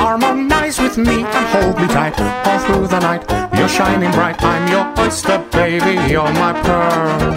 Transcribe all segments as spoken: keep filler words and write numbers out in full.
Harmonize with me and hold me tight all through the night. You're shining bright. I'm your oyster, baby. You're my pearl.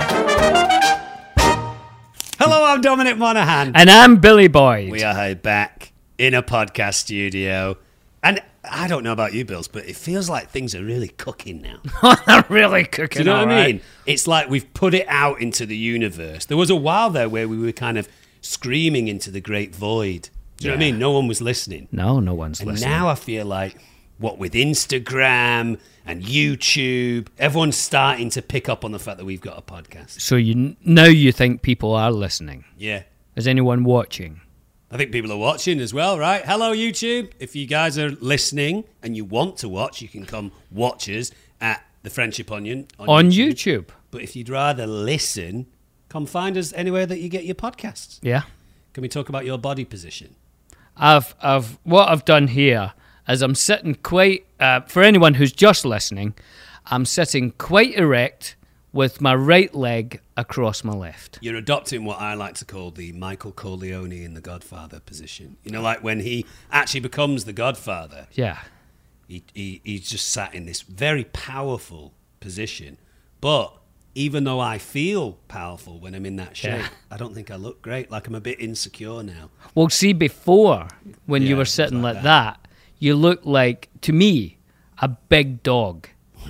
Hello, I'm Dominic Monaghan. And I'm Billy Boyd. We are back in a podcast studio. And I don't know about you, Bills, but it feels like things are really cooking now. They're really cooking. Do you know what I right. mean? It's like we've put it out into the universe. There was a while there where we were kind of screaming into the great void. Do you know what I mean? No one was listening. No, no one's and listening. Now I feel like, what with Instagram and YouTube, everyone's starting to pick up on the fact that we've got a podcast. So you now you think people are listening? Yeah. Is anyone watching? I think people are watching as well, right? Hello, YouTube. If you guys are listening and you want to watch, you can come watch us at The Friendship Onion on, On YouTube. YouTube. But if you'd rather listen, come find us anywhere that you get your podcasts. Yeah. Can we talk about your body position? I've, I've, what I've done here is I'm sitting quite, uh, for anyone who's just listening, I'm sitting quite erect with my right leg across my left. You're adopting what I like to call the Michael Corleone in The Godfather position. You know, like when he actually becomes the Godfather, Yeah. he, he he's just sat in this very powerful position. But even though I feel powerful when I'm in that shape, Yeah. I don't think I look great. Like I'm a bit insecure now. Well, see, before, when Yeah, you it were was sitting like like that, you looked like, to me, a big dog.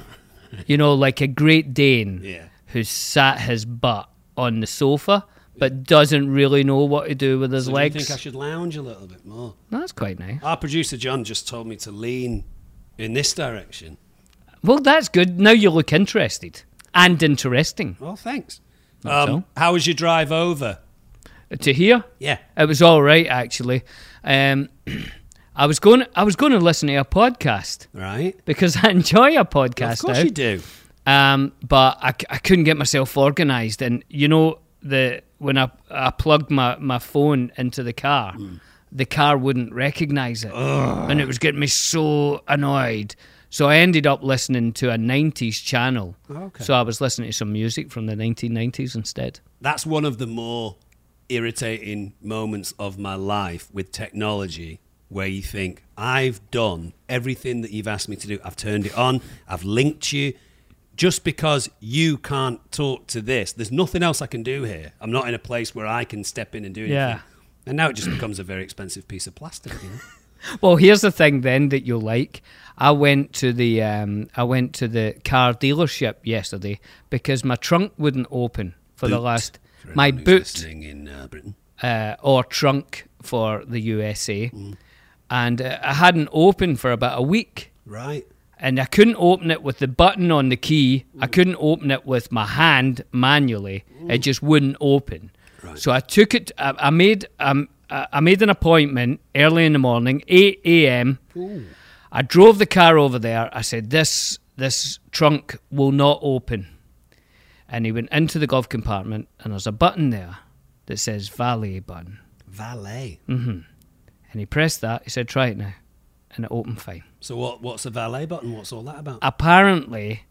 You know, like a Great Dane Yeah. who's sat his butt on the sofa but doesn't really know what to do with his So legs. do you think I should lounge a little bit more? That's quite nice. Our producer John just told me to lean in this direction. Well, that's good. Now you look interested and interesting. Oh, thanks. That's Um, all. how was your drive over? To hear, Yeah. it was all right actually. Um, I was going. I was going to listen to a podcast Right. because I enjoy a podcast. Of course now. you do. Um, but I, c- I couldn't get myself organised, and you know the when I I plugged my, my phone into the car, Mm. the car wouldn't recognise it, and it was getting me so annoyed. So I ended up listening to a nineties channel. Okay. So I was listening to some music from the nineteen nineties instead. That's one of the more irritating moments of my life with technology, where you think, I've done everything that you've asked me to do. I've turned it on. I've linked you. Just because you can't talk to this, there's nothing else I can do here. I'm not in a place where I can step in and do anything. Yeah. And now it just becomes a very expensive piece of plastic, you know? Well, here's the thing then that you'll like. I went to the um, I went to the car dealership yesterday because my trunk wouldn't open for the Boot, last for my anyone who's boot listening in uh, Britain. uh, or trunk for the U S A, Mm. and uh, I hadn't opened for about a week. Right. And I couldn't open it with the button on the key. I couldn't open it with my hand manually. It just wouldn't open. Right. So I took it. I, I made um, I I made an appointment early in the morning, eight a.m. I drove the car over there. I said, "This this trunk will not open." And he went into the glove compartment, and there's a button there that says "Valet" button. Valet. And he pressed that. He said, "Try it now," and it opened fine. So what? what's a valet button? What's all that about? Apparently,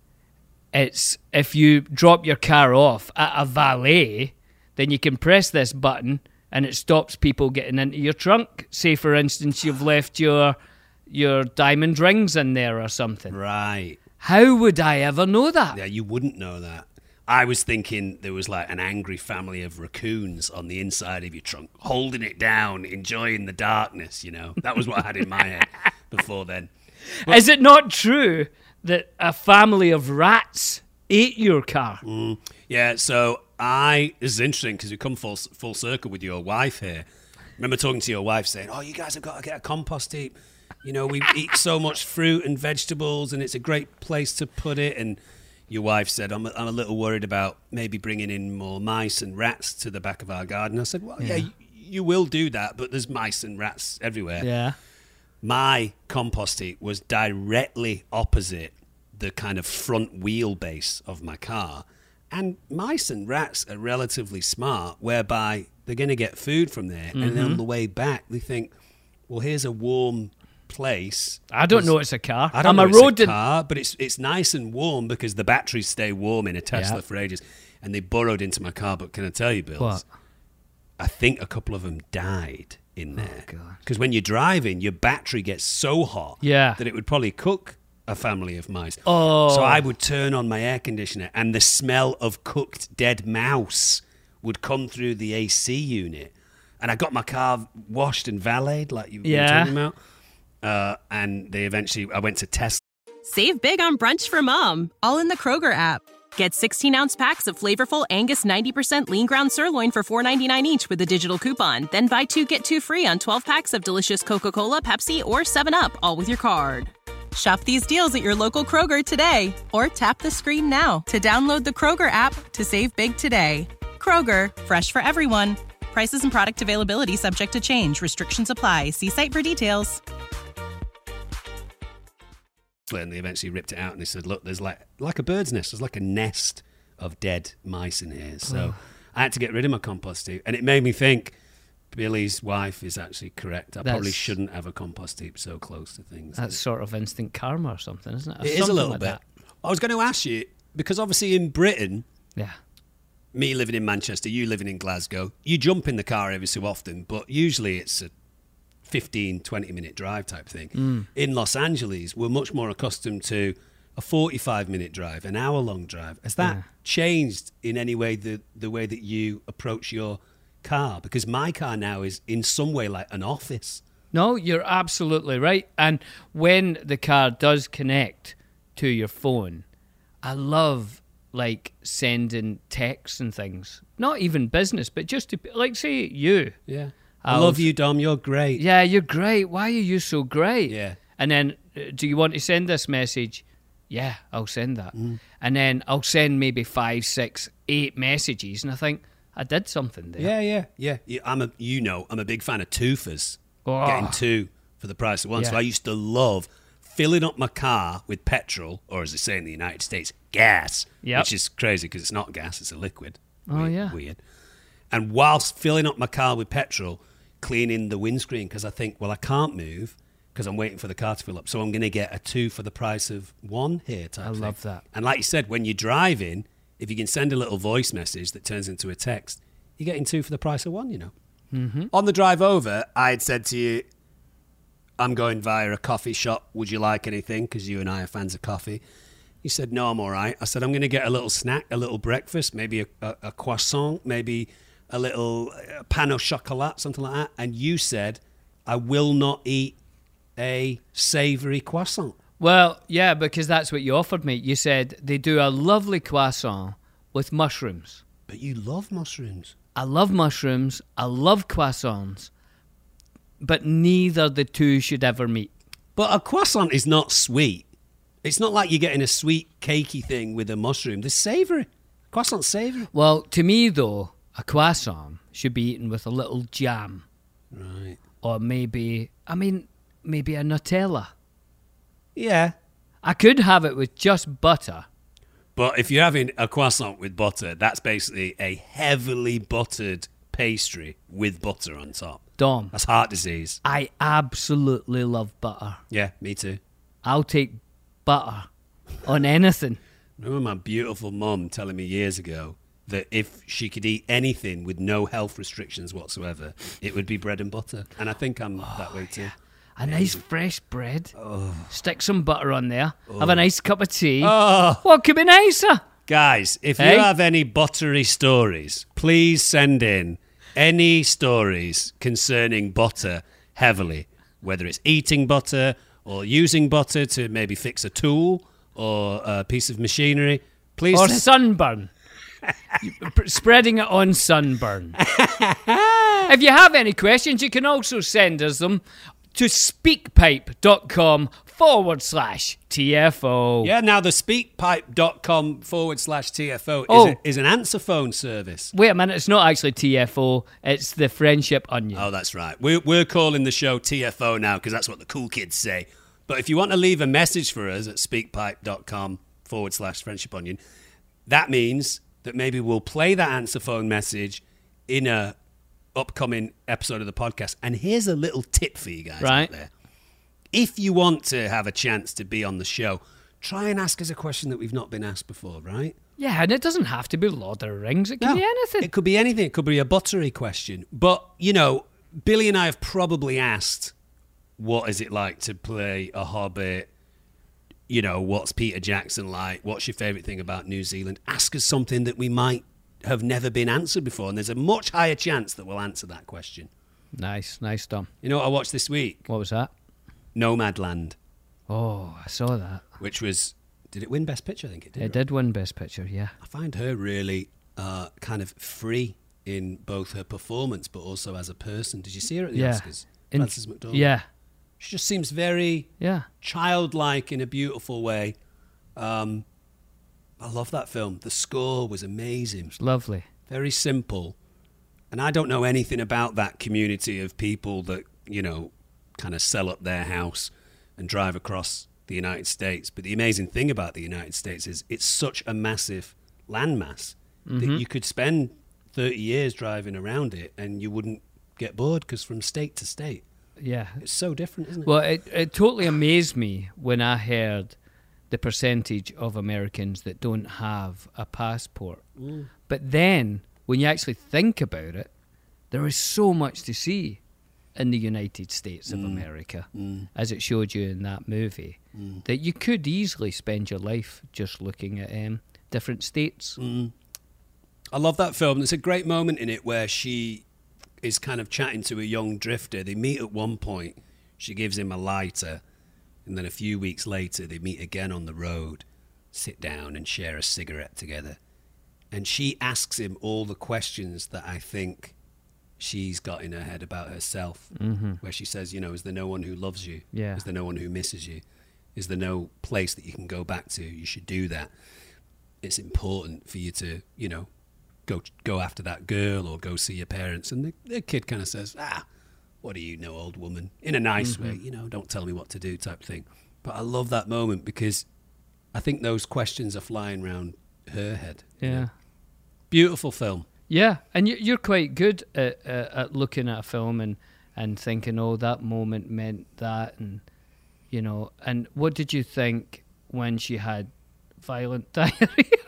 it's if you drop your car off at a valet, then you can press this button and it stops people getting into your trunk. Say, for instance, you've left your your diamond rings in there or something. Right. How would I ever know that? Yeah, you wouldn't know that. I was thinking there was like an angry family of raccoons on the inside of your trunk, holding it down, enjoying the darkness, you know. That was what I had in my head before then. Is it not true that a family of rats ate your car? Mm. Yeah, so I, this is interesting because we come full, full circle with your wife here. Remember talking to your wife saying, oh, you guys have got to get a compost heap. You know, we eat so much fruit and vegetables and it's a great place to put it. And your wife said, I'm a, I'm a little worried about maybe bringing in more mice and rats to the back of our garden. I said, well, yeah, yeah you, you will do that, but there's mice and rats everywhere. Yeah. My compost heap was directly opposite the kind of front wheelbase of my car. And mice and rats are relatively smart, whereby they're going to get food from there. Mm-hmm. And then on the way back, they think, well, here's a warm place. I don't know it's a car. I don't I'm know a it's rodent. a car, but it's it's nice and warm because the batteries stay warm in a Tesla Yeah. for ages. And they burrowed into my car. But can I tell you, Bills? What? I think a couple of them died in there. Oh, God. Because when you're driving, your battery gets so hot Yeah. that it would probably cook a family of mice. Oh. So I would turn on my air conditioner and the smell of cooked dead mouse would come through the A C unit. And I got my car washed and valeted, like you were Yeah. talking about. Uh, and they eventually, I went to Tesla. Save big on brunch for mom, all in the Kroger app. Get sixteen-ounce packs of flavorful Angus ninety percent lean ground sirloin for four ninety-nine each with a digital coupon. Then buy two, get two free on twelve packs of delicious Coca-Cola, Pepsi, or seven up, all with your card. Shop these deals at your local Kroger today, or tap the screen now to download the Kroger app to save big today. Kroger, fresh for everyone. Prices and product availability subject to change. Restrictions apply. See site for details. And they eventually ripped it out and they said, look, there's like like a bird's nest. There's like a nest of dead mice in here. So I had to get rid of my compost heap. And it made me think, Billy's wife is actually correct. I That's- probably shouldn't have a compost heap so close to things. That's sort of instant karma or something, isn't it? Or It is a something little like bit. that. I was going to ask you, because obviously in Britain, Yeah. me living in Manchester, you living in Glasgow, you jump in the car every so often, but usually it's a fifteen, twenty minute drive type thing. Mm. In Los Angeles, we're much more accustomed to a forty-five minute drive, an hour long drive. Has that Yeah. changed in any way the, the way that you approach your car? Because my car now is in some way like an office. No, you're absolutely right. And when the car does connect to your phone, I love like sending texts and things. Not even business, but just to, like, say you. Yeah. I I'll- love you, Dom. You're great. Yeah, you're great. Why are you so great? Yeah. And then, uh, do you want to send this message? Yeah, I'll send that. Mm. And then I'll send maybe five, six, eight messages, and I think I did something there. Yeah, yeah, yeah. yeah I'm a, you know, I'm a big fan of twofers. Oh. Getting two for the price of one. So Yeah. I used to love filling up my car with petrol, or as they say in the United States, gas. Yep. Which is crazy because it's not gas; it's a liquid. Oh, weird, yeah. weird. And whilst filling up my car with petrol, cleaning the windscreen because I think, well, I can't move because I'm waiting for the car to fill up. So I'm going to get a two for the price of one here. Type I thing. love that. And like you said, when you're driving, if you can send a little voice message that turns into a text, you're getting two for the price of one, you know. Mm-hmm. On the drive over, I had said to you, I'm going via a coffee shop. Would you like anything? Because you and I are fans of coffee. You said, no, I'm all right. I said, I'm going to get a little snack, a little breakfast, maybe a, a, a croissant, maybe a little uh, pan au chocolat, something like that. And you said, I will not eat a savoury croissant. Well, yeah, because that's what you offered me. You said they do a lovely croissant with mushrooms. But you love mushrooms. I love mushrooms. I love croissants. But neither the two should ever meet. But a croissant is not sweet. It's not like you're getting a sweet, cakey thing with a mushroom. They're savoury. Croissant's savoury. Well, to me, though, a croissant should be eaten with a little jam. Right. Or maybe, I mean, maybe a Nutella. Yeah. I could have it with just butter. But if you're having a croissant with butter, that's basically a heavily buttered pastry with butter on top. Dom, That's heart disease. I absolutely love butter. Yeah, me too. I'll take butter on anything. I remember my beautiful mum telling me years ago that if she could eat anything with no health restrictions whatsoever, it would be bread and butter. And I think I'm that way too. A nice fresh bread. Stick some butter on there. Have a nice cup of tea. Oh. What could be nicer? Guys, if Hey? you have any buttery stories, please send in any stories concerning butter heavily, whether it's eating butter or using butter to maybe fix a tool or a piece of machinery. Please. Or sunburn. P- Spreading it on sunburn. If you have any questions, you can also send us them to speakpipe.com forward slash TFO. Yeah, now the speakpipe.com forward slash TFO is, Oh. a, is an answer phone service. Wait a minute, it's not actually T F O, it's the Friendship Onion. Oh, that's right. We're, we're calling the show T F O now because that's what the cool kids say. But if you want to leave a message for us at speakpipe.com forward slash friendship onion, that means that maybe we'll play that answer phone message in a upcoming episode of the podcast. And here's a little tip for you guys Right. out there. If you want to have a chance to be on the show, try and ask us a question that we've not been asked before, right? Yeah, and it doesn't have to be Lord of the Rings, it can No, be anything. It could be anything. It could be a buttery question. But, you know, Billy and I have probably asked, what is it like to play a Hobbit? You know, what's Peter Jackson like? What's your favourite thing about New Zealand? Ask us something that we might have never been answered before, and there's a much higher chance that we'll answer that question. Nice, nice, Dom. You know what I watched this week? What was that? Nomadland. Oh, I saw that. Which was, did it win Best Picture? I think it did. It right? did win Best Picture, yeah. I find her really uh, kind of free in both her performance, but also as a person. Did you see her at the Yeah. Oscars? In- Frances McDormand. Yeah, She just seems very yeah. childlike in a beautiful way. Um, I love that film. The score was amazing. It's lovely. Very simple. And I don't know anything about that community of people that, you know, kind of sell up their house and drive across the United States. But the amazing thing about the United States is it's such a massive landmass Mm-hmm. that you could spend thirty years driving around it and you wouldn't get bored, because from state to state, Yeah. it's so different, isn't it? Well, it, it totally amazed me when I heard the percentage of Americans that don't have a passport. Mm. But then, when you actually think about it, there is so much to see in the United States of Mm. America, Mm. as it showed you in that movie, Mm. that you could easily spend your life just looking at um, different states. Mm. I love that film. There's a great moment in it where she is kind of chatting to a young drifter. They meet at one point. She gives him a lighter. And then a few weeks later, they meet again on the road, sit down and share a cigarette together. And she asks him all the questions that I think she's got in her head about herself, Mm-hmm. where she says, you know, is there no one who loves you? Yeah. Is there no one who misses you? Is there no place that you can go back to? You should do that. It's important for you to, you know, go go after that girl or go see your parents. And the, the kid kind of says, ah, what do you know, old woman? In a nice Mm-hmm. way, you know, don't tell me what to do type thing. But I love that moment because I think those questions are flying around her head. you Yeah. know. Beautiful film. Yeah, and you- you're quite good at, uh, at looking at a film and, and thinking, oh, that moment meant that, and you know. And what did you think when she had violent diarrhea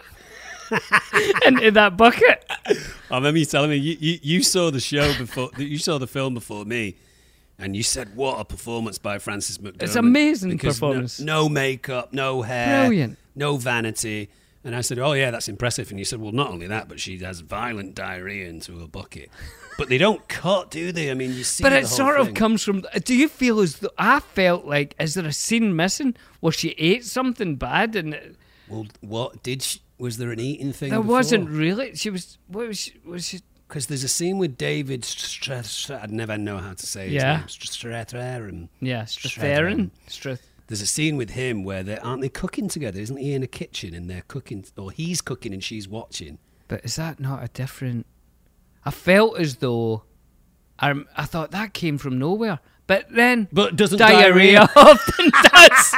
into that bucket? I remember you telling me you, you, you saw the show before, you saw the film before me, and you said, what a performance by Frances McDormand. It's amazing Because no- performance. No, makeup, no hair. Brilliant. No vanity. And I said, oh, yeah, that's impressive. And you said, well, not only that, but she has violent diarrhea into a bucket. But they don't cut, do they? I mean, you see But the it whole sort thing. of comes from. Do you feel as though I felt like, is there a scene missing where she ate something bad and it- Well, what did she, was there an eating thing? there wasn't really? She was. What was she? Was she? Because there's a scene with David Str- Str- I'd never know how to say his Yeah. name. Strathairn. Yeah, Strathearn. Strathearn. Strath. There's a scene with him where they aren't they cooking together? Isn't he in a kitchen and they're cooking, or he's cooking and she's watching? But is that not a different? I felt as though I, I thought that came from nowhere, but then But doesn't diarrhea, diarrhea- often does.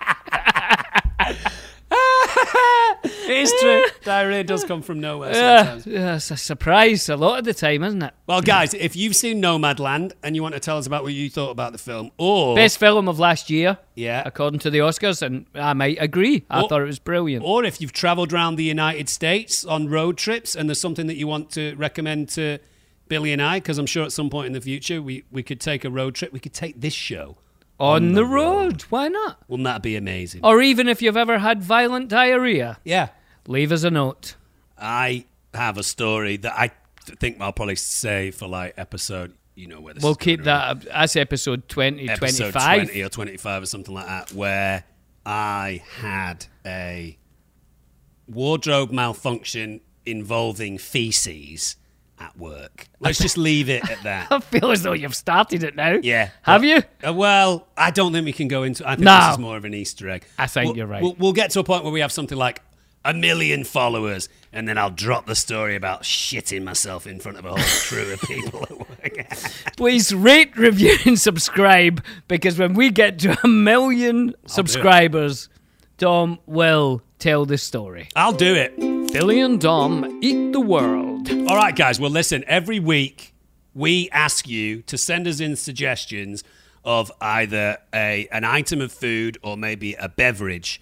It is true. Diarrhea does come from nowhere Yeah, sometimes. yeah, it's a surprise a lot of the time, isn't it? Well, guys, if you've seen Nomadland and you want to tell us about what you thought about the film, or Best film of last year, yeah, according to the Oscars, and I might agree. I Or- thought it was brilliant. or if you've travelled around the United States on road trips and there's something that you want to recommend to Billy and I, because I'm sure at some point in the future we, we could take a road trip. We could take this show. On, the, the road. road. Why not? Wouldn't that be amazing? Or even if you've ever had violent diarrhea, Yeah. leave us a note. I have a story that I th- think I'll probably say for like episode, you know, where this We'll is going keep around. that as episode twenty, episode twenty-five. twenty or twenty-five or something like that, where I had a wardrobe malfunction involving feces at work. Let's just leave it at that. I feel as though you've started it now. Yeah. Have you? Uh, well, I don't think we can go into. I think No. this is more of an Easter egg. I think We'll- you're right. We'll, we'll get to a point where we have something like a million followers, and then I'll drop the story about shitting myself in front of a whole crew of people at work. Please rate, review, and subscribe, because when we get to a million subscribers, Dom will tell the story. I'll do it. Billy and Dom eat the world. All right, guys. Well, listen, every week we ask you to send us in suggestions of either a an item of food or maybe a beverage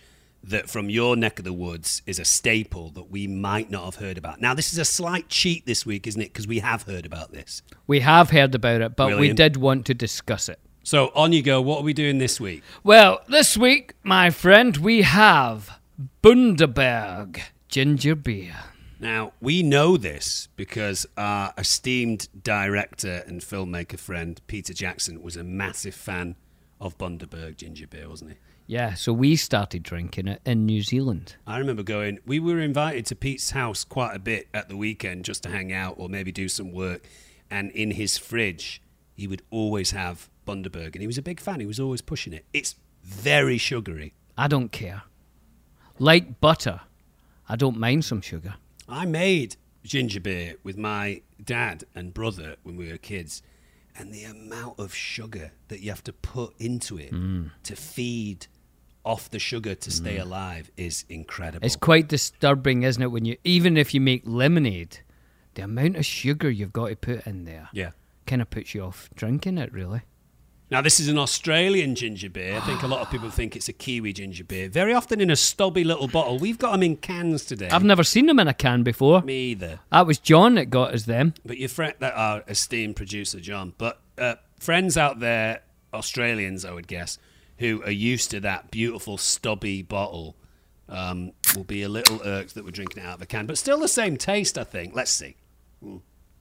that from your neck of the woods is a staple that we might not have heard about. Now, this is a slight cheat this week, isn't it? Because we have heard about this. We have heard about it, but Brilliant. we did want to discuss it. So, on you go. What are we doing this week? Well, this week, my friend, we have Bundaberg ginger beer. Now, we know this because our esteemed director and filmmaker friend, Peter Jackson, was a massive fan of Bundaberg ginger beer, wasn't he? Yeah, so we started drinking it in New Zealand. I remember going, we were invited to Pete's house quite a bit at the weekend just to hang out or maybe do some work. And in his fridge, he would always have Bundaberg. And he was a big fan. He was always pushing it. It's very sugary. I don't care. Like butter, I don't mind some sugar. I made ginger beer with my dad and brother when we were kids. And the amount of sugar that you have to put into it mm. to feed off the sugar to stay mm. alive is incredible. It's quite disturbing, isn't it? When you, even if you make lemonade, the amount of sugar you've got to put in there, yeah, kind of puts you off drinking it, really. Now, this is an Australian ginger beer. I think a lot of people think it's a Kiwi ginger beer. Very often in a stubby little bottle. We've got them in cans today. I've never seen them in a can before. Me either. That was John that got us them. But your friend, that our esteemed producer, John. But uh, friends out there, Australians, I would guess, who are used to that beautiful stubby bottle, um, will be a little irked that we're drinking it out of a can. But still the same taste, I think. Let's see. Mm.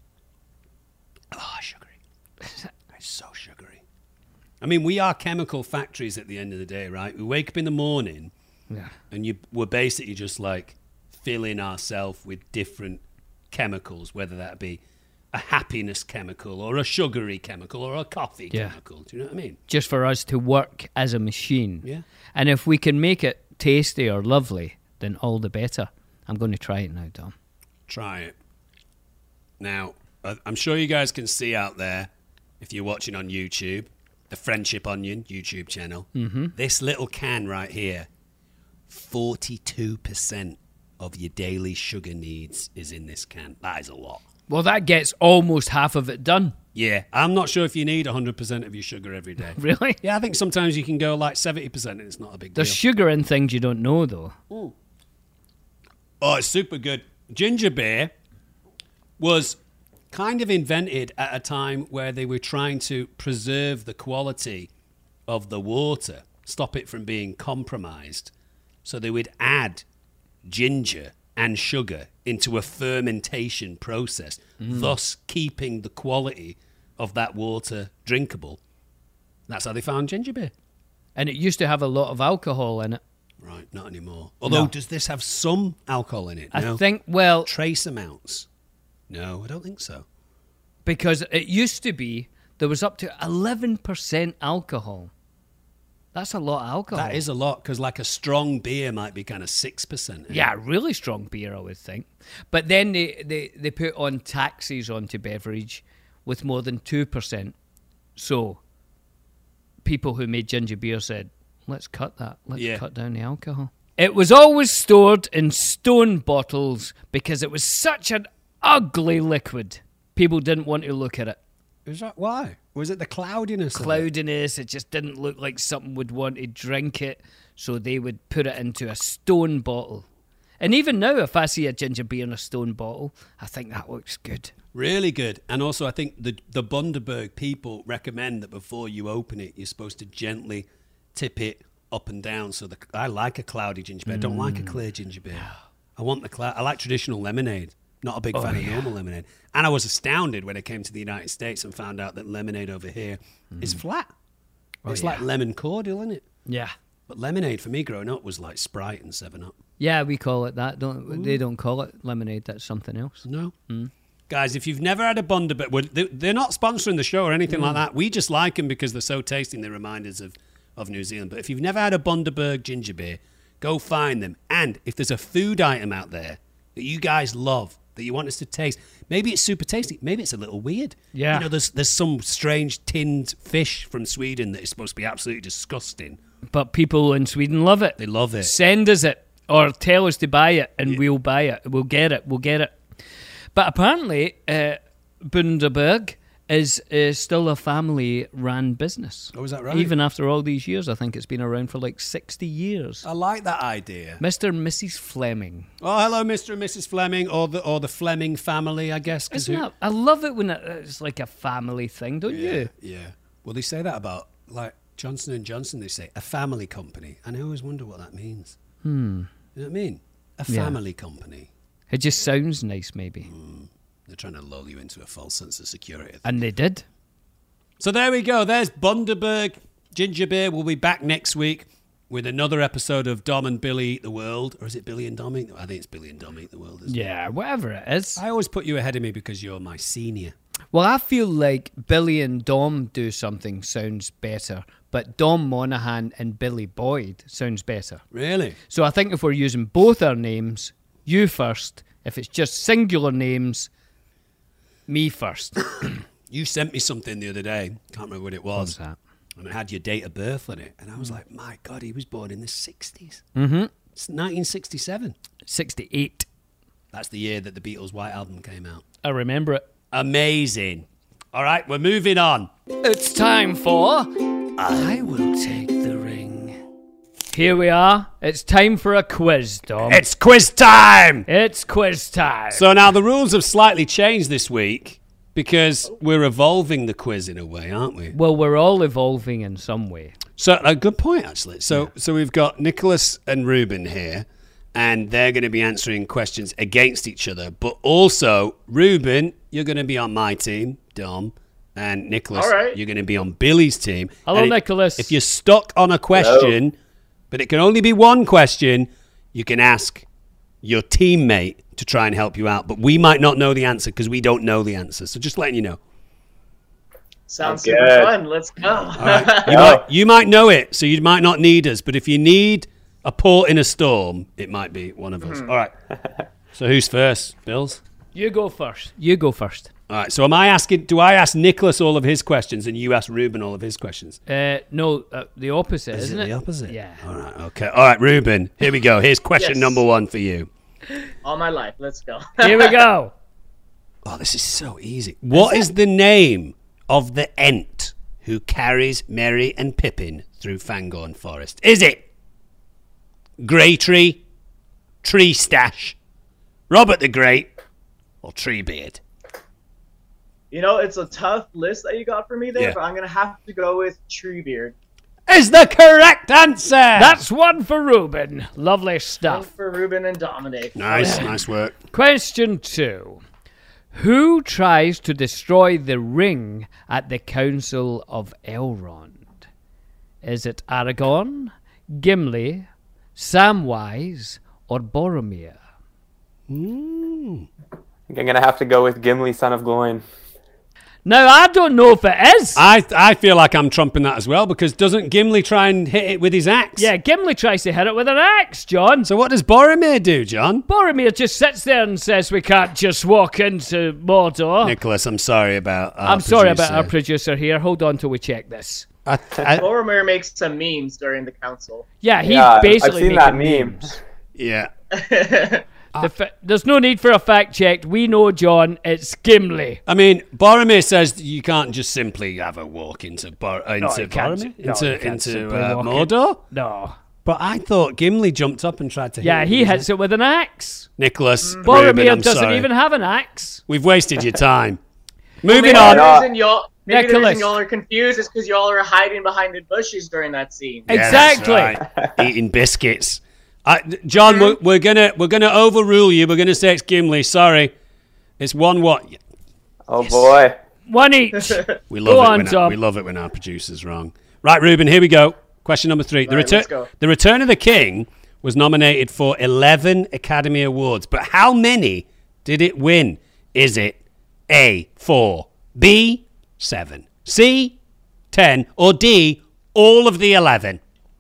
Oh, sugary. It's so sugary. I mean, we are chemical factories at the end of the day, right? We wake up in the morning, yeah, and you we're basically just like filling ourselves with different chemicals, whether that be a happiness chemical or a sugary chemical or a coffee yeah. chemical. Do you know what I mean? Just for us to work as a machine. Yeah. And if we can make it tasty or lovely, then all the better. I'm going to try it now, Dom. Try it. Now, I'm sure you guys can see out there, if you're watching on YouTube, the Friendship Onion YouTube channel. Mm-hmm. This little can right here, forty-two percent of your daily sugar needs is in this can. That is a lot. Well, that gets almost half of it done. Yeah, I'm not sure if you need one hundred percent of your sugar every day. Really? Yeah, I think sometimes you can go like seventy percent and it's not a big There's deal. sugar in things you don't know, though. Mm. Oh, it's super good. Ginger beer was kind of invented at a time where they were trying to preserve the quality of the water, stop it from being compromised. So they would add ginger and sugar into a fermentation process, mm. thus keeping the quality of that water drinkable. That's how they found ginger beer. And it used to have a lot of alcohol in it. Right, not anymore. Although, No. does this have some alcohol in it? No. I think, well, Trace amounts? No, I don't think so. because it used to be there was up to eleven percent alcohol. That's a lot of alcohol. That is a lot, because like a strong beer might be kind of six percent. Yeah, really strong beer, I would think. But then they, they, they put on taxes onto beverage with more than two percent. So people who made ginger beer said, let's cut that. Let's Yeah. cut down the alcohol. It was always stored in stone bottles because it was such an ugly liquid. People didn't want to look at it. Is that why? Was it the cloudiness? of it? Cloudiness, it just didn't look like something would want to drink it, so they would put it into a stone bottle. And even now, if I see a ginger beer in a stone bottle, I think that looks good. Really good. And also, I think the the Bundaberg people recommend that before you open it, you're supposed to gently tip it up and down. So the, I like a cloudy ginger beer. I don't like a clear ginger beer. I want the cloud. I like traditional lemonade. Not a big Oh, fan of yeah. normal lemonade. And I was astounded when I came to the United States and found out that lemonade over here is flat. It's yeah. like lemon cordial, isn't it? Yeah. But lemonade for me growing up was like Sprite and seven up. Yeah, we call it that. Don't They don't call it lemonade. That's something else. No. Guys, if you've never had a Bundaberg, well, they- they're not sponsoring the show or anything like that. We just like them because they're so tasty and they remind us of, of New Zealand. But if you've never had a Bundaberg ginger beer, go find them. And if there's a food item out there that you guys love, that you want us to taste, maybe it's super tasty, maybe it's a little weird. Yeah. You know, there's there's some strange tinned fish from Sweden that is supposed to be absolutely disgusting. But people in Sweden love it. They love it. Send us it or tell us to buy it and we'll buy it. We'll get it. We'll get it. But apparently, uh, Bundaberg is uh, still a family-run business. Oh, is that right? Even after all these years, I think it's been around for like sixty years. I like that idea. Mister and Missus Fleming. Oh, hello, Mister and Missus Fleming, or the or the Fleming family, I guess. 'cause Isn't who- that, I love it when it, it's like a family thing, don't Yeah, you? yeah. Well, they say that about like Johnson and Johnson. They say a family company, and I always wonder what that means. Hmm. You know what I mean? A Yeah. family company. It just sounds nice, maybe. They're trying to lull you into a false sense of security. And they did. So there we go. There's Bundaberg Ginger Beer. We'll be back next week with another episode of Dom and Billy Eat the World. Or is it Billy and Dom Eat the World? I think it's Billy and Dom Eat the World, isn't Yeah, whatever it is. it? I always put you ahead of me because you're my senior. Well, I feel like Billy and Dom do something sounds better, but Dom Monaghan and Billy Boyd sounds better. Really? So I think if we're using both our names, you first. If it's just singular names, me first. You sent me something the other day. Can't remember what it was. What's that? And it had your date of birth on it. And I was like, my God, he was born in the sixties. Mm-hmm. It's nineteen sixty-seven. sixty-eight. That's the year that the Beatles' White Album came out. I remember it. Amazing. All right, we're moving on. It's time for I Will Take the Ring. Here we are. It's time for a quiz, Dom. It's quiz time! It's quiz time. So now the rules have slightly changed this week because we're evolving the quiz in a way, aren't we? Well, we're all evolving in some way. So a good point, actually. So so we've got Nicholas and Ruben here, and they're going to be answering questions against each other. But also, Ruben, you're going to be on my team, Dom, and Nicholas, All right. you're going to be on Billy's team. Hello, And if- Nicholas. If you're stuck on a question, but it can only be one question, you can ask your teammate to try and help you out. But we might not know the answer because we don't know the answer. So just letting you know. Sounds Okay. super fun. Let's go. All right. You, might, you might know it, so you might not need us. But if you need a port in a storm, it might be one of us. All right. So who's first? Bills? You go first. You go first. All right. So am I asking, do I ask Nicholas all of his questions and you ask Ruben all of his questions? Uh, no, uh, the opposite, Is isn't it it? the opposite? Yeah. All right. Okay. All right, Ruben. Here we go. Here's question Yes. number one for you. All my life. Let's go. Here we go. Oh, this is so easy. What is the name of the Ent who carries Merry and Pippin through Fangorn Forest? Is it Grey Tree, Tree Stash, Robert the Great, or Treebeard? You know, it's a tough list that you got for me there, Yeah. but I'm going to have to go with Treebeard. Is the correct answer. That's one for Ruben. Lovely One stuff. for Ruben and Dominic. nice, nice work. Question two. Who tries to destroy the ring at the Council of Elrond? Is it Aragorn, Gimli, Samwise, or Boromir? I think I'm going to have to go with Gimli, son of Gloin. Now, I don't know if it is. I I feel like I'm trumping that as well because doesn't Gimli try and hit it with his axe? Yeah, Gimli tries to hit it with an axe, John. So what does Boromir do, John? Boromir just sits there and says we can't just walk into Mordor. Nicholas, I'm sorry about. Our I'm sorry about producer. our producer here. Hold on till we check this. I, I, Boromir makes some memes during the council. Yeah, he's Yeah, basically I've seen that making meme. memes. yeah. The fa- there's no need for a fact check. We know, John, it's Gimli. I mean, Boromir says you can't just simply have a walk into Bor- uh, into you can't. Boromir, No, into you can't into simply uh, walk in. Mordor. No. But I thought Gimli jumped up and tried to. Yeah, hit he him. hits it with an axe. Nicholas, Ruben, Boromir I'm doesn't sorry. even have an axe. We've wasted your time. Moving Maybe on. the on. reason y'all, maybe the Nicholas. reason y'all are confused is because y'all are hiding behind the bushes during that scene. Yeah, that's Exactly. right. Eating biscuits. Uh, John, we're, we're gonna we're gonna overrule you. We're gonna say it's Gimli. Sorry, it's one what. Oh, boy. One each. We love Go it. on, when our, Tom. we love it when our producer's wrong. Right, Ruben. Here we go. Question number three. The Right, return. let's go. The Return of the King was nominated for eleven Academy Awards, but how many did it win? Is it A four, B seven, C ten, or D all of the eleven?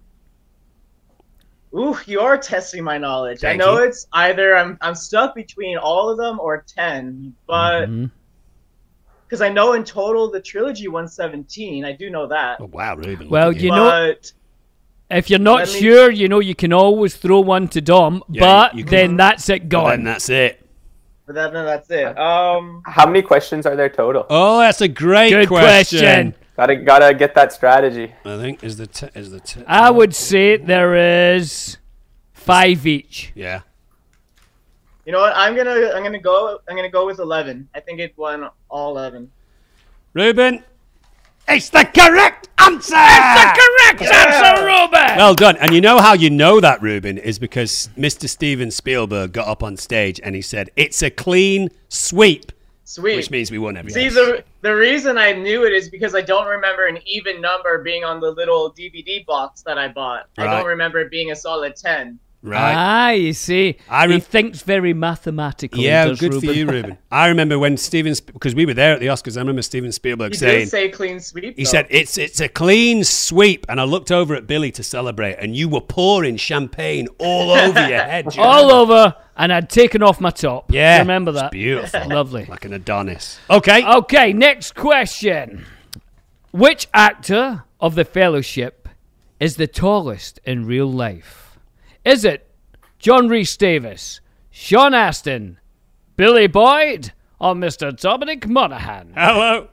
Ooh, you are testing my knowledge. Thank I know you. it's either I'm I'm stuck between all of them or ten, but Mm-hmm. because I know in total the trilogy won seventeen. I do know that. Oh wow, Ruben. look Well, at you know, but if you're not Let me- sure, you know, you can always throw one to Dom, Yeah, but you can- then that's it Then gone. that's it. But that, no, that's it. Um, How many questions are there total? Oh, that's a great Good question. question. Gotta gotta get that strategy. I think is the t- is the t- I would say there is five each. yeah. you know what? I'm gonna I'm gonna go I'm gonna go with eleven. I think it won all eleven. Ruben, it's the correct answer. The correct answer, Ruben. Well done. And you know how you know that, Ruben, is because Mister Steven Spielberg got up on stage and he said, "It's a clean sweep," Sweet. which means we won every See, time. the the reason I knew it is because I don't remember an even number being on the little D V D box that I bought. I Right. don't remember it being a solid ten. Right. Ah, you see, I he rem- thinks very mathematically. Yeah, does good Ruben. for you, Ruben. I remember when Steven, Sp- because we were there at the Oscars, I remember Steven Spielberg He saying, did say clean sweep. he though. said, it's it's a clean sweep. And I looked over at Billy to celebrate, and you were pouring champagne all over your head. Do you All remember? over, and I'd taken off my top. Yeah. remember it's that? beautiful. Lovely. Like an Adonis. Okay. Okay, next question. Which actor of the Fellowship is the tallest in real life? Is it John Rhys Davis, Sean Astin, Billy Boyd, or Mister Dominic Monaghan? Hello.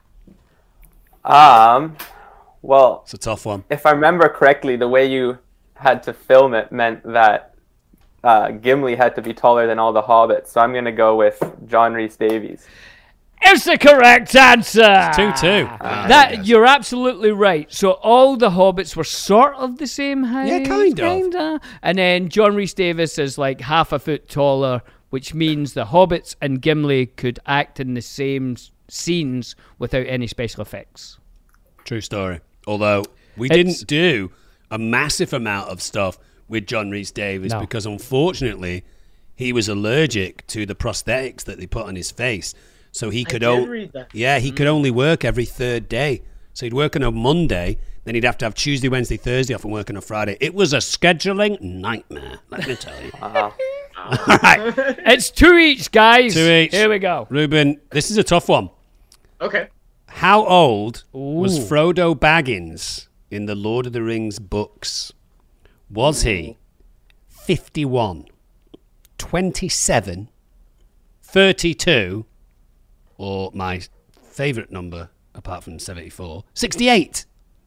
Um, well, It's a tough one. if I remember correctly, the way you had to film it meant that uh, Gimli had to be taller than all the hobbits. So I'm gonna go with John Rhys Davies. It's the correct answer. two two. That you're absolutely right. So all the hobbits were sort of the same height. Yeah, kind of. kinda. And then John Rhys Davis is like half a foot taller, which means the hobbits and Gimli could act in the same s- scenes without any special effects. True story. Although we It's- didn't do a massive amount of stuff with John Rhys Davies No. because unfortunately he was allergic to the prosthetics that they put on his face. So he could did o- read that. Yeah, he could only work every third day. So he'd work on a Monday, then he'd have to have Tuesday, Wednesday, Thursday off and work on a Friday. It was a scheduling nightmare, let me tell you. Wow. All right, It's two each, guys. two each. Here we go. Ruben, this is a tough one. Okay. How old was Ooh. Frodo Baggins in the Lord of the Rings books? Was he fifty-one, twenty-seven, thirty-two, or my favourite number, apart from seventy-four, sixty-eight?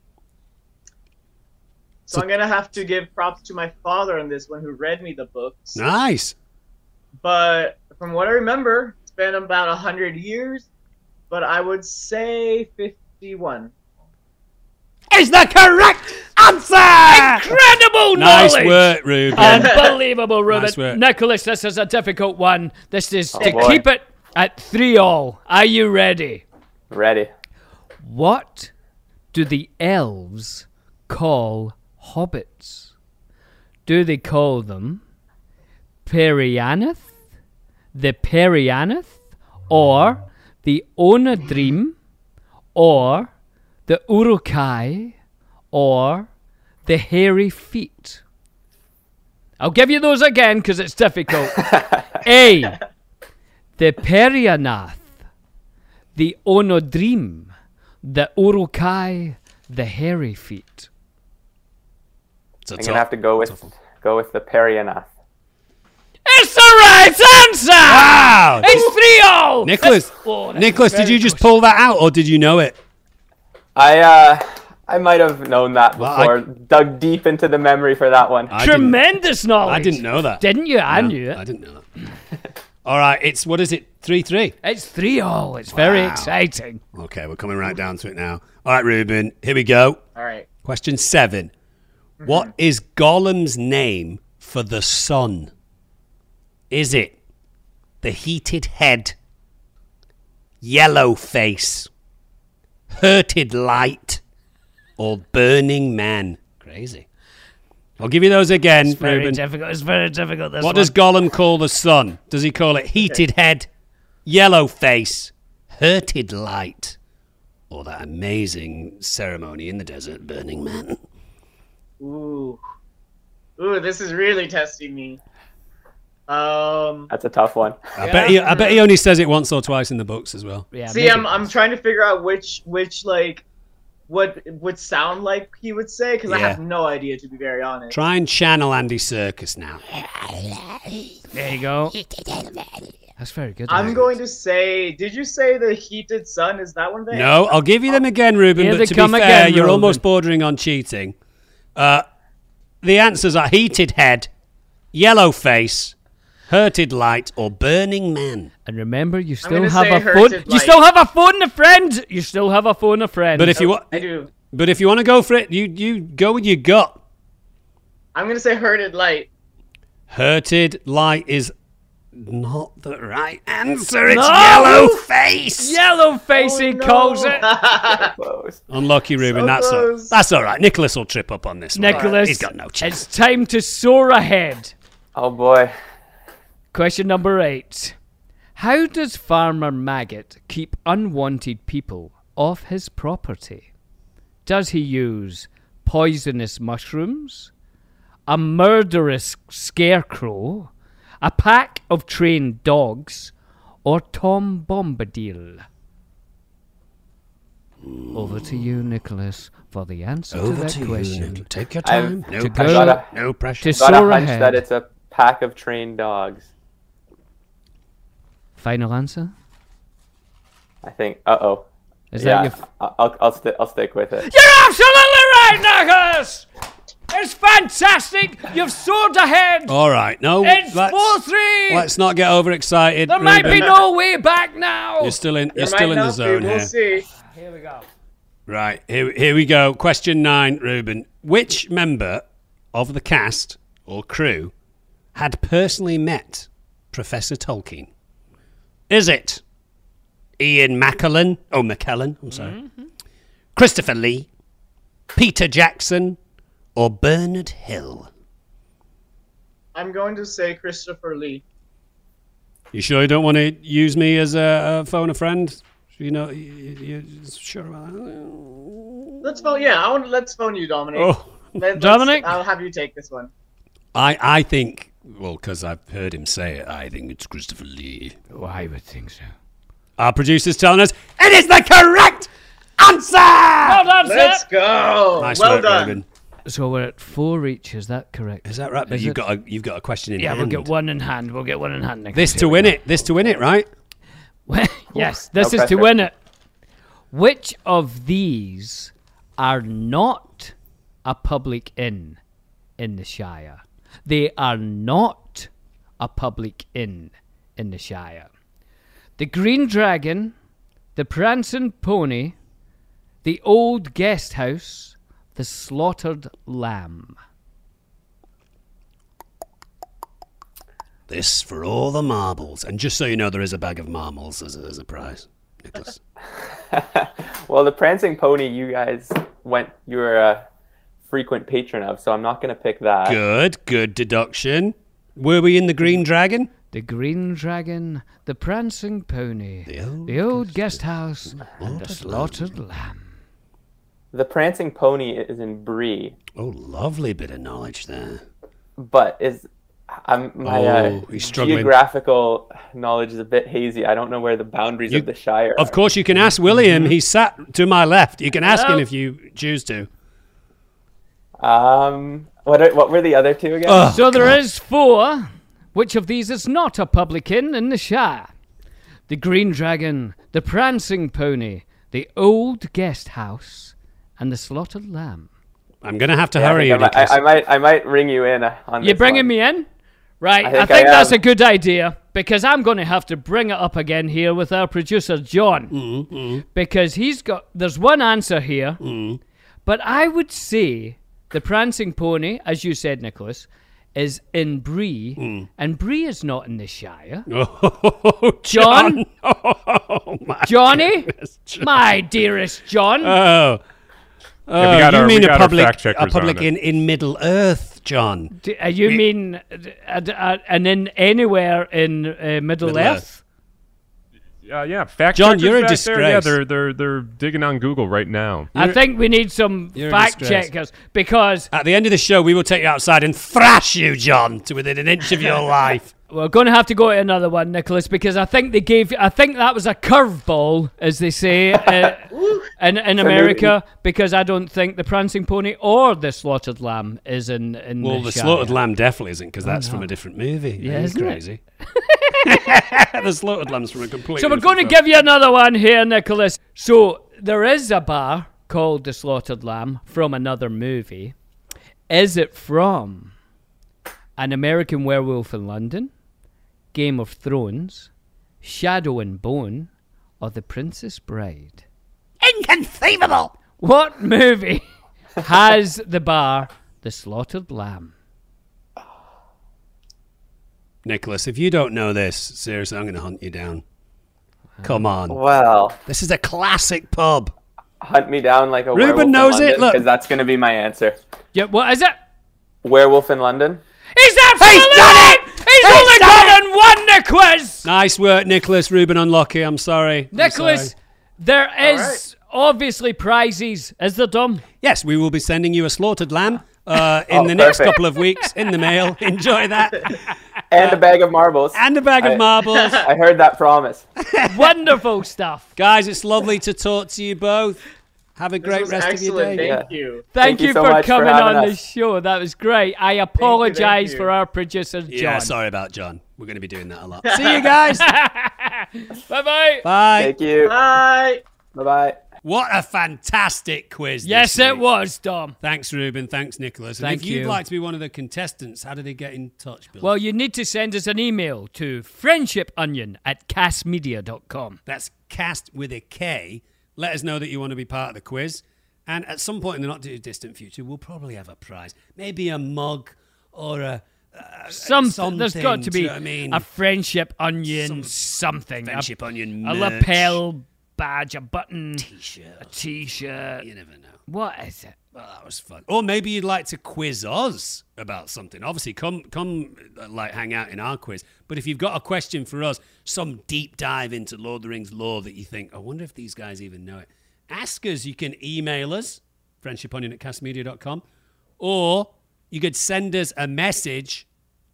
So I'm gonna have to give props to my father on this one, who read me the books. Nice. But from what I remember, it's been about a hundred years. But I would say fifty-one. Is the correct answer! Incredible Nice knowledge. work, Ruben. Unbelievable, Ruben. Nice work. Nicholas, this is a difficult one. This is to boy. keep it at three all. Are you ready? Ready. What do the elves call hobbits? Do they call them Perianath, the Perianath, or the Onadrim, or the Urukai, or the Hairy Feet? I'll give you those again because it's difficult. A, the Perianath, the Onodrim, the Urukai, the Hairy Feet. It's a I'm tough- gonna have to go with tough one. go with the Perianath. It's the right answer! Wow! It's three all! Nicholas, That's- oh, that's Nicholas, did very you just close. pull that out or did you know it? I uh I might have known that Well, before. I- Dug deep into the memory for that one. I didn't- Tremendous knowledge. I didn't know that. Didn't you? I No, knew it. I didn't know that. All right, it's, what is it, three three? It's three all. It's very Wow. exciting. Okay, we're coming right down to it now. All right, Ruben, here we go. All right. Question seven. What is Gollum's name for the sun? Is it the heated head, yellow face, hurted light, or burning man? Crazy. I'll give you those again, It's very Ruben. difficult. It's very difficult. This What one. does Gollum call the sun? Does he call it heated head, yellow face, hurted light, or that amazing ceremony in the desert, burning man? Ooh. Ooh, this is really testing me. Um. That's a tough one. I bet he, I bet he only says it once or twice in the books as well. Yeah, See, maybe I'm it I'm was. trying to figure out which which like what would sound like he would say because I Yeah. have no idea, to be very honest. Try and channel Andy Serkis now. There you go. That's very good. I'm Nicholas. going to say, did you say the heated sun? Is that one of the No, I'll give you them again, Ruben. Here But they to be come fair, again, you're Ruben. almost bordering on cheating. Uh, the answers are heated head, yellow face, hurted light, or burning man. And remember, you still gonna have say a hurted phone. You light. still have a phone, a friend. You still have a phone, a friend. But if you want, I do. but if you want to go for it, you you go with your gut. I'm going to say hurted light. Hurted light is not the right answer. It's No! yellow face. Yellow face, he Oh, no. calls it. Close. Unlucky, Ruben. So that's all, close. that's all right. Nicholas will trip up on this one. Nicholas, He's got no chance. it's time to soar ahead. Oh boy. Question number eight. How does Farmer Maggot keep unwanted people off his property? Does he use poisonous mushrooms, a murderous scarecrow, a pack of trained dogs, or Tom Bombadil? Over to you, Nicholas, for the answer to Over that to you, question. Nicholas. Take your I've- time. No To pressure. go- Got a- no pressure. to Got a soar hunch ahead. that it's a pack of trained dogs. Final answer? I think. Uh oh. Is Yeah, that your... F- I'll I'll, I'll, sti- I'll stick with it. You're absolutely right, Nicholas! It's fantastic! You've soared ahead! All right. No, It's let's, four three! let's not get overexcited. There might be Ruben. no way back now! You're still in. You're There still might in the not be, zone We'll here. see. Here we go. Right. Here, here we go. Question nine, Ruben. Which member of the cast or crew had personally met Professor Tolkien? Is it Ian McKellen? Oh, McKellen. I'm sorry. Mm-hmm. Christopher Lee, Peter Jackson, or Bernard Hill? I'm going to say Christopher Lee. You sure you don't want to use me as a, a phone a friend? You know, you, you, you sure about that? Let's phone. Yeah, I want. Let's phone you, Dominic. Oh, Let- let's- Dominic? I'll have you take this one. I, I think. Well, because I've heard him say it, I think it's Christopher Lee. Oh, I would think so. Our producer's telling us it is the correct answer. Well done, Let's sir! go. Nice well work, done. Ruben. So we're at four each, is that correct? Is that right? But Is you've it? got a you've got a question in Yeah, hand. we'll get one in hand. We'll get one in hand. Nicholas. This Here to we win go. it. This to win it, right? Yes, this No is to pressure. win it. Which of these are not a public inn in the Shire? They are not a public inn in the Shire. The Green Dragon, the Prancing Pony, the Old Guest House, the Slaughtered Lamb. This for all the marbles. And just so you know, there is a bag of marbles as a, as a prize, Nicholas. Well, the Prancing Pony, you guys went. You were a frequent patron of, so I'm not going to pick that. Good, good deduction. Were we in the Green Dragon? The Green Dragon, the Prancing Pony, The Old the Old Guest House, and the Slaughtered Lamb. The Prancing Pony is in Bree, Oh, lovely bit of knowledge there. but is I'm my Oh, uh, he's struggling. geographical knowledge is a bit hazy. I don't know where the boundaries You- of the Shire. Of are. course, you can ask William. He's sat to my left. You can ask him Hello? if you choose to. Um, what are, what were the other two again? Oh, So there God. is four. Which of these is not a public inn in the Shire? The Green Dragon, the Prancing Pony, the Old Guest House, and the Slaughtered Lamb. I'm going to have to Yeah, I hurry think you, I, might, Nicholas. I, I might I might ring you in uh, on. You're this bringing one. me in? Right, I I think think, I that's am. a good idea because I'm going to have to bring it up again here with our producer, John. Mm-hmm, Because he's got, there's one answer here, Mm-hmm. but I would say the Prancing Pony, as you said, Nicholas, is in Bree, Mm. and Bree is not in the Shire. Oh, John? Oh, my Johnny? goodness, John. My dearest John. Oh. Oh, we got you our- we mean a got our public, fact a checkers public on it. in, in Middle Earth, John? Do, uh, you mean uh, uh, uh, and in anywhere in uh, Middle, Middle Earth? Earth. Uh, yeah, fact John, checkers you're a back there, Yeah, disgrace. they're they're they're digging on Google right now. I think we need some you're a fact disgrace. checkers because At the end of the show, we will take you outside and thrash you, John, to within an inch of your life. we're going to have to go to another one, Nicholas, because I think they gave. I think that was a curveball, as they say uh, in in America, because I don't think the Prancing Pony or the Slaughtered Lamb is in in Well, the, the Shire. Slaughtered Lamb definitely isn't, because that's from a different movie. Yeah, That's isn't it? crazy. The slaughtered lambs from a completely So we're different going to film. give you another one here, Nicholas. So there is a bar called The Slaughtered Lamb from another movie. Is it from An American Werewolf in London, Game of Thrones, Shadow and Bone, or The Princess Bride? Inconceivable! What movie has the bar The Slaughtered Lamb? Nicholas, if you don't know this, seriously, I'm going to hunt you down. Come on. Well, This is a classic pub. hunt me down like a Ruben werewolf knows in it, London, look. because that's going to be my answer. Yeah, what is it? Werewolf in London? He's absolutely done it! He's, He's only done gotten one the quiz. Nice work, Nicholas. Ruben unlucky. I'm sorry. I'm Nicholas, sorry. there is obviously prizes. Is there, Dom? Yes, we will be sending you a slaughtered lamb uh, in Oh, the next perfect. couple of weeks in the mail. Enjoy that. And a bag of marbles. And a bag of I- marbles. I heard that promise. Wonderful stuff. Guys, it's lovely to talk to you both. Have a This great was rest of your excellent. day. Thank Yeah. you. Thank, Thank you, you so for much for coming having on the us. show. That was great. I apologize you. for our producer, John. Yeah, sorry about John. We're going to be doing that a lot. See you guys. Bye-bye. Bye. Thank you. Bye. Bye-bye. What a fantastic quiz. Yes, this it week. was, Dom. Thanks, Ruben. Thanks, Nicholas. And Thank if you'd you. like to be one of the contestants, how do they get in touch, Bill? Well, you need to send us an email to friendshiponion at castmedia dot com. That's cast with a K. Let us know that you want to be part of the quiz. And at some point in the not too distant future, we'll probably have a prize. Maybe a mug or a... Uh, Something. There's got to do be you know what I mean? a friendship onion, Some something. friendship a, onion A merch. lapel badge, a button, T-shirt. a t-shirt. You never know. What is it? Well, that was fun. Or maybe you'd like to quiz us about something. Obviously, come come uh, like hang out in our quiz. But if you've got a question for us, some deep dive into Lord of the Rings lore that you think, I wonder if these guys even know it, ask us. You can email us, friendshiponion at castmedia dot com, or you could send us a message,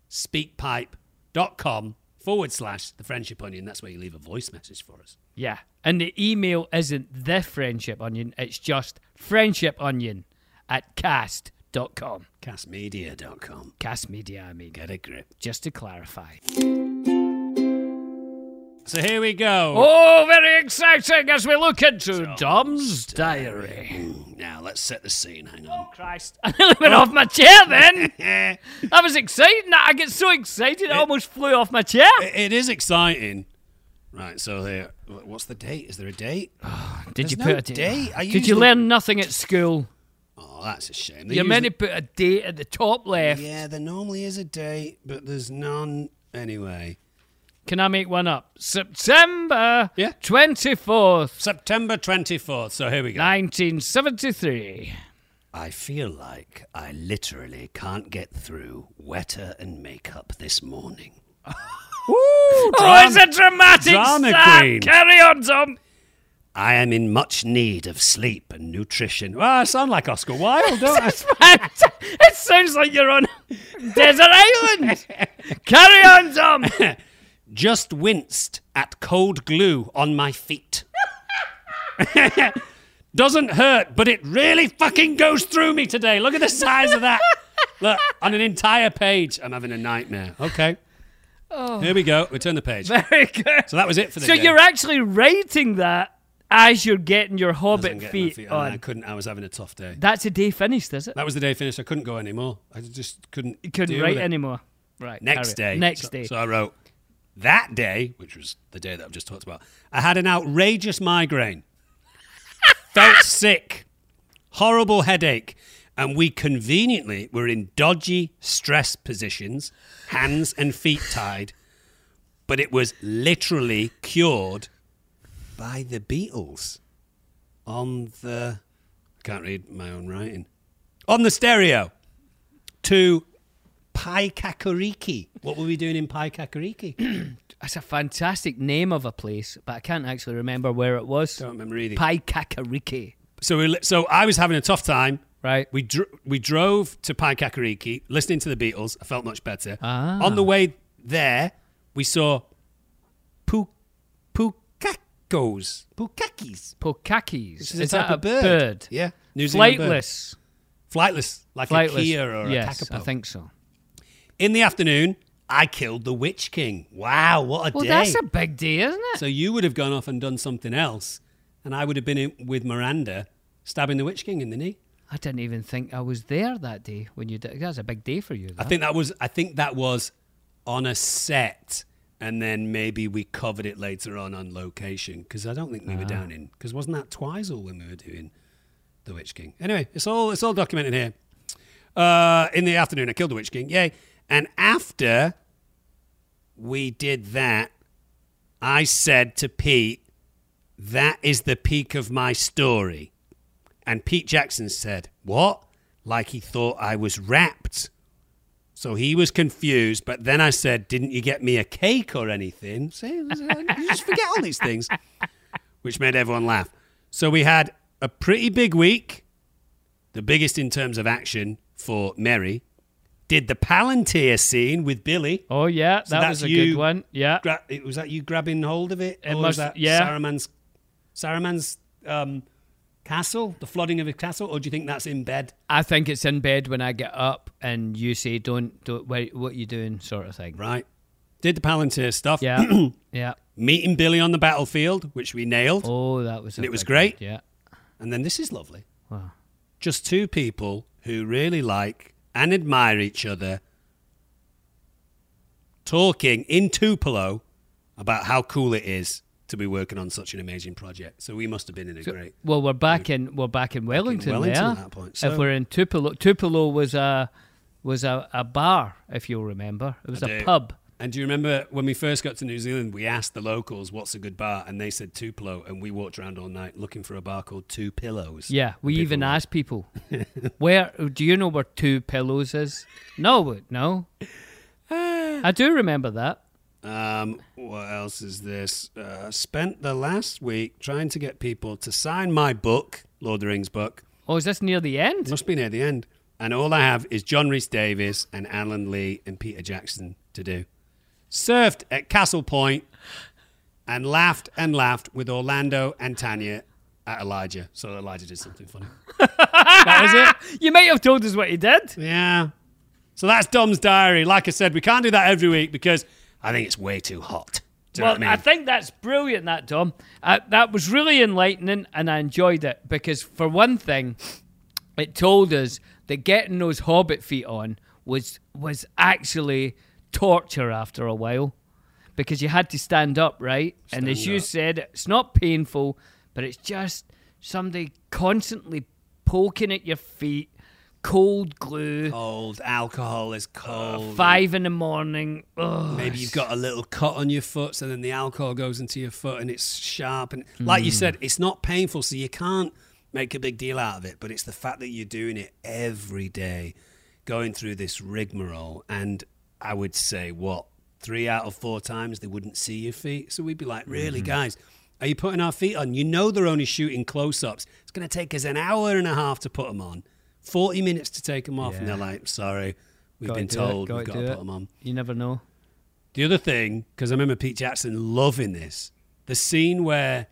speakpipe.com forward slash the Friendship Onion. That's where you leave a voice message for us. Yeah. And the email isn't the friendship onion, it's just friendshiponion at cast dot com. castmedia dot com. Cast Media, I mean. Get a grip. Just to clarify. So here we go. Oh, very exciting as we look into Dom's diary. Now, let's set the scene. Hang on. Christ. I nearly went off my chair then. That was exciting. I get so excited, I almost flew off my chair. It- it is exciting. Right, so here, what's the date? Is there a date? Did There's you no put a date. I Did you usually- learn nothing at school? Oh, that's a shame. They You're meant to usually- put a date at the top left. Yeah, there normally is a date, but there's none anyway. Can I make one up? September Yeah. twenty-fourth, September twenty-fourth, so here we go. nineteen seventy-three. I feel like I literally can't get through wetter and makeup this morning. Oh, it's a dramatic drama start. queen. Carry on, Tom. I am in much need of sleep and nutrition. Well, I sound like Oscar Wilde, don't I? It sounds like you're on desert island. Carry on, Tom. Just winced at cold glue on my feet. Doesn't hurt, but it really fucking goes through me today. Look at the size of that. Look, on an entire page, I'm having a nightmare. Okay. Here we go. We turn the page. Very good. So that was it for the So day. you're actually writing that as you're getting your I hobbit wasn't getting my feet, feet on. I on. couldn't. I was having a tough day. That's a day finished, is it? That was the day finished. I couldn't go anymore. I just couldn't. You couldn't deal write with it. anymore. Right. Next carry on. day. Next so, day. So I wrote, that day, which was the day that I've just talked about, I had an outrageous migraine, felt sick, horrible headache, and we conveniently were in dodgy stress positions, hands and feet tied, but it was literally cured by the Beatles on the... I can't read my own writing. On the stereo to Paikakariki. What were we doing in Paikakariki? That's a fantastic name of a place, but I can't actually remember where it was. Don't remember either. Paikakariki. So we, li- so I was having a tough time. Right. We dr- we drove to Paikakariki, listening to the Beatles. I felt much better. Ah. On the way there, we saw Pu- Pukakos. Pukakis. Pokakis. Which is a Is type that of bird. bird? Yeah. New Zealand bird. Flightless. Flightless. Like Flightless. a Kia or yes, a Kakapo. I think so. In the afternoon, I killed the Witch King. Wow, what a Well, day. that's a big day, isn't it? So you would have gone off and done something else, and I would have been in with Miranda stabbing the Witch King in the knee. I didn't even think I was there that day when you did. That's a big day for you. I That. think that was I think that was on a set, and then maybe we covered it later on on location, because I don't think we were down in, because wasn't that Twizel when we were doing the Witch King? Anyway, it's all it's all documented here. Uh, in the afternoon, I killed the Witch King. Yay! And after we did that, I said to Pete, "That is the peak of my story." And Pete Jackson said, "What?" Like he thought I was wrapped. So he was confused, but then I said, "Didn't you get me a cake or anything?" See, you just forget all these things, which made everyone laugh. So we had a pretty big week, the biggest in terms of action for Mary. Did the Palantir scene with Billy. Oh yeah, So that that's was a you good one. Yeah, Gra- it was that you grabbing hold of it? It or was must- that yeah. Saruman's, Saruman's um, castle, the flooding of his castle, or do you think that's in bed? I think it's in bed when I get up and you say, "Don't, don't, wait, what you doing?" sort of thing. Right. Did the Palantir stuff. Yeah, yeah. Meeting Billy on the battlefield, which we nailed. Oh, that was. And a it was big great. one. Yeah. And then this is lovely. Wow. Just two people who really like and admire each other talking in Tupelo about how cool it is to be working on such an amazing project. So we must have been in a So- great... Well, we're back in we're back in Wellington. Wellington there. at that point, If so- we're in Tupelo, Tupelo was a was a, a bar, if you'll remember. It was I a do. pub. And do you remember when we first got to New Zealand, we asked the locals, what's a good bar? And they said Tupelo, and we walked around all night looking for a bar called Two Pillows. Yeah, we People even were- asked people, where do you know where Two Pillows is? No, no. I do remember that. Um, what else is this? Uh, spent the last week trying to get people to sign my book, Lord of the Rings book. Oh, is this near the end? Must be near the end. And all I have is John Rhys Davies and Alan Lee and Peter Jackson to do. Surfed at Castle Point and laughed and laughed with Orlando and Tanya at Elijah. So Elijah did something funny. That was it. You might have told us what you did. Yeah. So that's Dom's diary. Like I said, we can't do that every week because I think it's way too hot. Do you Well, know what I I mean? think that's brilliant, that, Tom. Uh, that was really enlightening, and I enjoyed it because, for one thing, it told us that getting those Hobbit feet on was was actually torture after a while because you had to stand up, right? and as Stand you up. said, it's not painful, but it's just somebody constantly poking at your feet, cold glue, Cold. Alcohol is Uh, cold. five in the morning. Ugh, Maybe you've got a little cut on your foot, so then the alcohol goes into your foot and it's sharp. And like you said, it's not painful, so you can't make a big deal out of it. But it's the fact that you're doing it every day, going through this rigmarole. And I would say, what, three out of four times they wouldn't see your feet. So we'd be like, really, guys, are you putting our feet on? You know they're only shooting close-ups. It's going to take us an hour and a half to put them on, forty minutes to take them off. And Yeah. they're like, sorry, we've Gotta been do it, told gotta we've got do to it. put them on. You never know. The other thing, because I remember Pete Jackson loving this, the scene where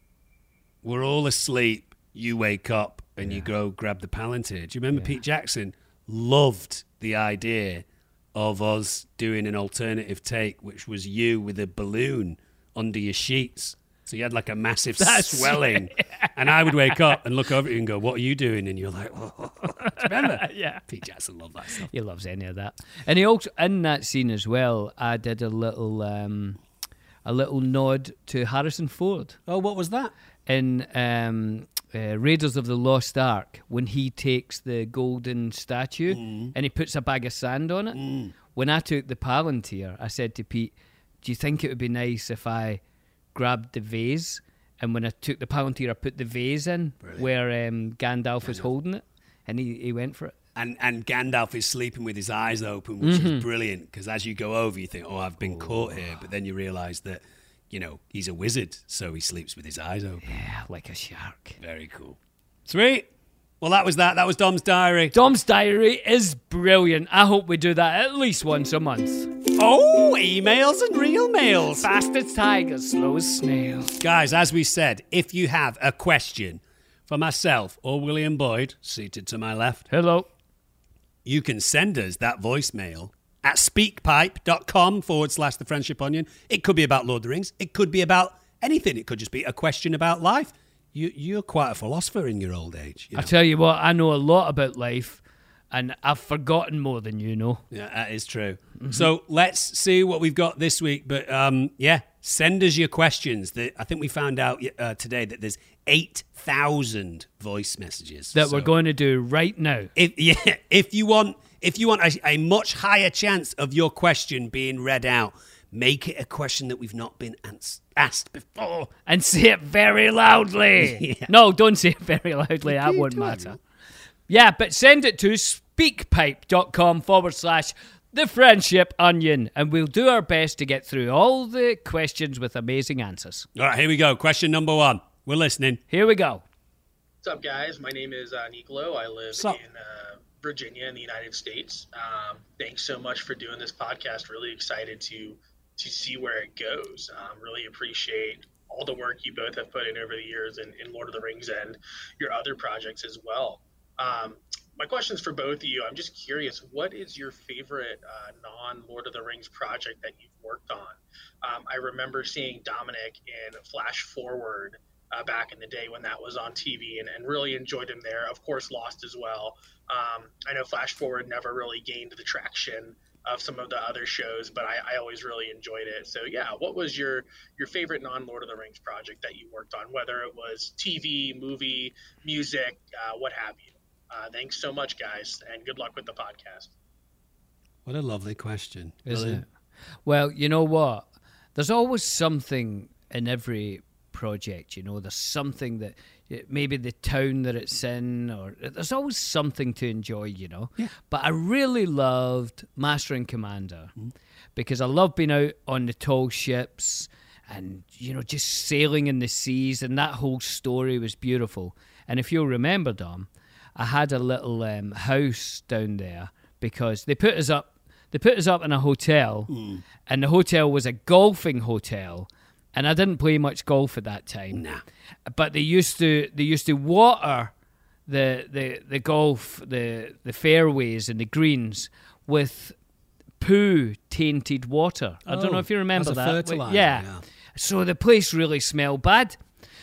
we're all asleep, you wake up and you go grab the Palantir. Do you remember Pete Jackson loved the idea of us doing an alternative take, which was you with a balloon under your sheets. So you had like a massive That's swelling. And I would wake up and look over at you and go, what are you doing? And you're like, oh. Do you remember? Yeah. Pete Jackson loved that stuff. He loves any of that. And he also, in that scene as well, I did a little um, a little nod to Harrison Ford Oh, what was that? in um, uh, Raiders of the Lost Ark when he takes the golden statue Mm. and he puts a bag of sand on it. When I took the Palantir, I said to Pete, do you think it would be nice if I grabbed the vase? And when I took the Palantir, I put the vase in where um, Gandalf was holding it, and he, he went for it. And and Gandalf is sleeping with his eyes open, which is brilliant, because as you go over, you think, oh, I've been caught here. But then you realise that, you know, he's a wizard, so he sleeps with his eyes open. Yeah, like a shark. Very cool. Sweet. Well, that was that. That was Dom's diary. Dom's diary is brilliant. I hope we do that at least once a month. Oh, emails and real mails. Fast as tigers, slow as snails. Guys, as we said, if you have a question for myself or William Boyd, seated to my left, Hello. you can send us that voicemail at speakpipe.com forward slash the Friendship Onion. It could be about Lord of the Rings. It could be about anything. It could just be a question about life. You, you're quite a philosopher in your old age. You know? I tell you what, I know a lot about life, and I've forgotten more than you know. Yeah, that is true. Mm-hmm. So let's see what we've got this week. But um, yeah, send us your questions. The, I think we found out uh, today that there's eight thousand voice messages that so we're going to do right now. If yeah, if you want, if you want a, a much higher chance of your question being read out, make it a question that we've not been ans- asked before, and say it very loudly. yeah. No, don't say it very loudly. That won't matter. Yeah, but send it to speakpipe.com forward slash the Friendship Onion, and we'll do our best to get through all the questions with amazing answers. All right, here we go. Question number one. We're listening. Here we go. What's up, guys? My name is uh, Nicolo. I live in uh, Virginia in the United States. Um, thanks so much for doing this podcast. Really excited to to see where it goes. Um, really appreciate all the work you both have put in over the years in, in Lord of the Rings and your other projects as well. Um, my question's for both of you. I'm just curious, what is your favorite uh, non-Lord of the Rings project that you've worked on? Um, I remember seeing Dominic in Flash Forward uh, back in the day when that was on T V, and, and really enjoyed him there. Of course, Lost as well. Um, I know Flash Forward never really gained the traction of some of the other shows, but I, I always really enjoyed it. So yeah, what was your your favorite non-Lord of the Rings project that you worked on, whether it was T V, movie, music, uh, what have you? Uh, thanks so much, guys, and good luck with the podcast. What a lovely question. Isn't it? Well, you know what? There's always something in every project, you know. There's something that, maybe the town that it's in, or there's always something to enjoy, you know. Yeah. But I really loved Master and Commander mm-hmm. because I love being out on the tall ships and, you know, just sailing in the seas, and that whole story was beautiful. And if you'll remember, Dom, I had a little um, house down there because they put us up. They put us up in a hotel, mm. and the hotel was a golfing hotel, and I didn't play much golf at that time. Nah. But they used to they used to water the the, the golf the the fairways and the greens with poo tainted water. I oh, don't know if you remember as a that. fertilizer, yeah. yeah. So the place really smelled bad.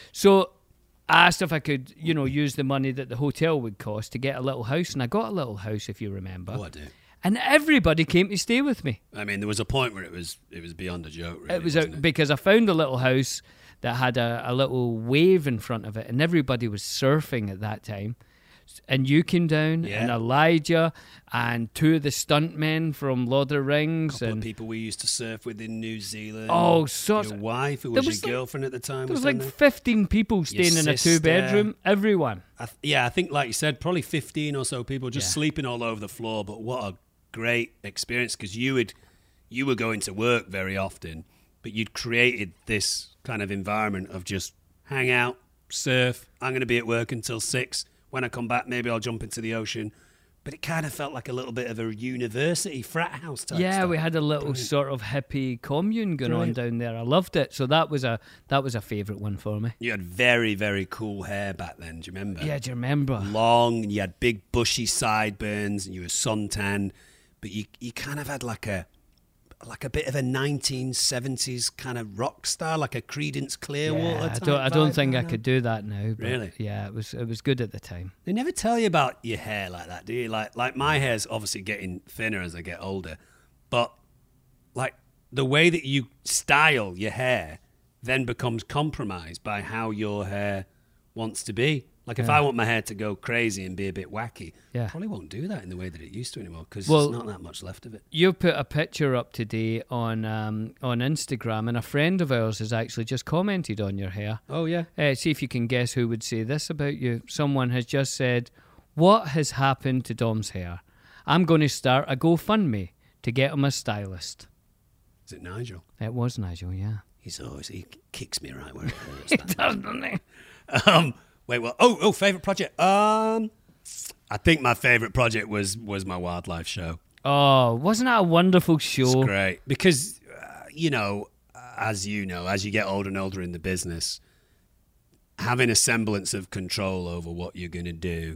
So I asked if I could, you know, use the money that the hotel would cost to get a little house, and I got a little house, if you remember. Oh, I do. And everybody came to stay with me. I mean, there was a point where it was it was beyond a joke, really. It was a, it? because I found a little house that had a, a little wave in front of it, and everybody was surfing at that time. And you came down, yeah. and Elijah, and two of the stuntmen from Lord of the Rings, a couple and of people we used to surf with in New Zealand. Oh, sorts. Your wife, who was, was your like, girlfriend at the time. There was, was like there? fifteen people staying in a two-bedroom. Everyone. I th- yeah, I think, like you said, probably fifteen or so people just yeah. sleeping all over the floor. But what a great experience, because you would you were going to work very often, but you'd created this kind of environment of just hang out, surf. I'm going to be at work until six. When I come back, maybe I'll jump into the ocean. But it kind of felt like a little bit of a university frat house type Yeah, stuff. we had a little Brilliant. sort of hippie commune going Brilliant. on down there. I loved it. So that was a that was a favourite one for me. You had very, very cool hair back then, do you remember? Yeah, do you remember? Long, and you had big bushy sideburns, and you were suntanned. But you you kind of had like a like a bit of a nineteen seventies kind of rock star, like a Creedence Clearwater yeah, type I don't, I don't vibe, think I know? could do that now. But Really? Yeah, it was it was good at the time. They never tell you about your hair like that, do you? Like like my hair's obviously getting thinner as I get older, but like the way that you style your hair then becomes compromised by how your hair wants to be. Like if Yeah. I want my hair to go crazy and be a bit wacky, Yeah. I probably won't do that in the way that it used to anymore, because Well, there's not that much left of it. You put a picture up today on um, on Instagram, and a friend of ours has actually just commented on your hair. Oh, yeah. Uh, see if you can guess who would say this about you. Someone has just said, "What has happened to Dom's hair? I'm going to start a GoFundMe to get him a stylist." Is it Nigel? It was Nigel, yeah. He's always, he kicks me right where it hurts. He that does, doesn't he? Um, wait, well, oh, oh, favorite project. Um, I think my favorite project was was my wildlife show. Oh, wasn't that a wonderful show? It's great because, uh, you know, as you know, as you get older and older in the business, having a semblance of control over what you're going to do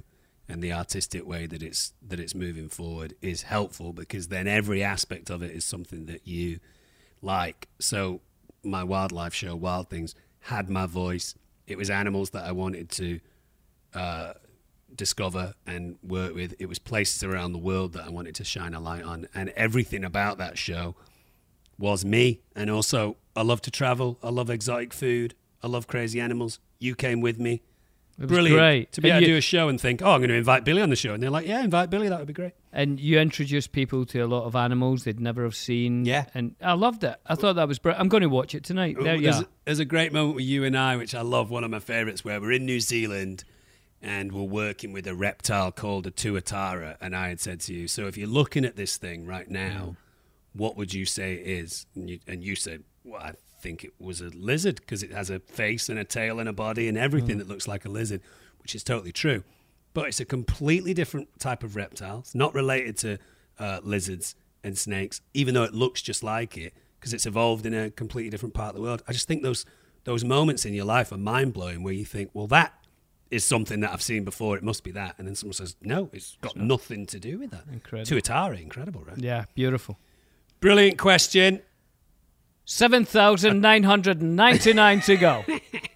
and the artistic way that it's that it's moving forward is helpful, because then every aspect of it is something that you like. So my wildlife show, Wild Things, had my voice. It was animals that I wanted to uh, discover and work with. It was places around the world that I wanted to shine a light on, and everything about that show was me. And also, I love to travel. I love exotic food. I love crazy animals. You came with me. It was Brilliant. great. To be And able to you- do a show and think, oh, I'm going to invite Billy on the show. And they're like, yeah, invite Billy. That would be great. And you introduced people to a lot of animals they'd never have seen. Yeah. And I loved it. I thought that was brilliant. I'm going to watch it tonight. There you there's, are. there's a great moment with you and I, which I love, one of my favourites, where we're in New Zealand and we're working with a reptile called a tuatara. And I had said to you, so if you're looking at this thing right now, what would you say it is? And you, and you said, well, I think it was a lizard, because it has a face and a tail and a body and everything that looks like a lizard, which is totally true. But it's a completely different type of reptile. It's not related to uh, lizards and snakes, even though it looks just like it, because it's evolved in a completely different part of the world. I just think those those moments in your life are mind-blowing, where you think, well, that is something that I've seen before. It must be that. And then someone says, no, it's got nothing to do with that. Incredible. Tuatara, incredible, right? Yeah, beautiful. Brilliant question. seven thousand nine hundred ninety-nine to go.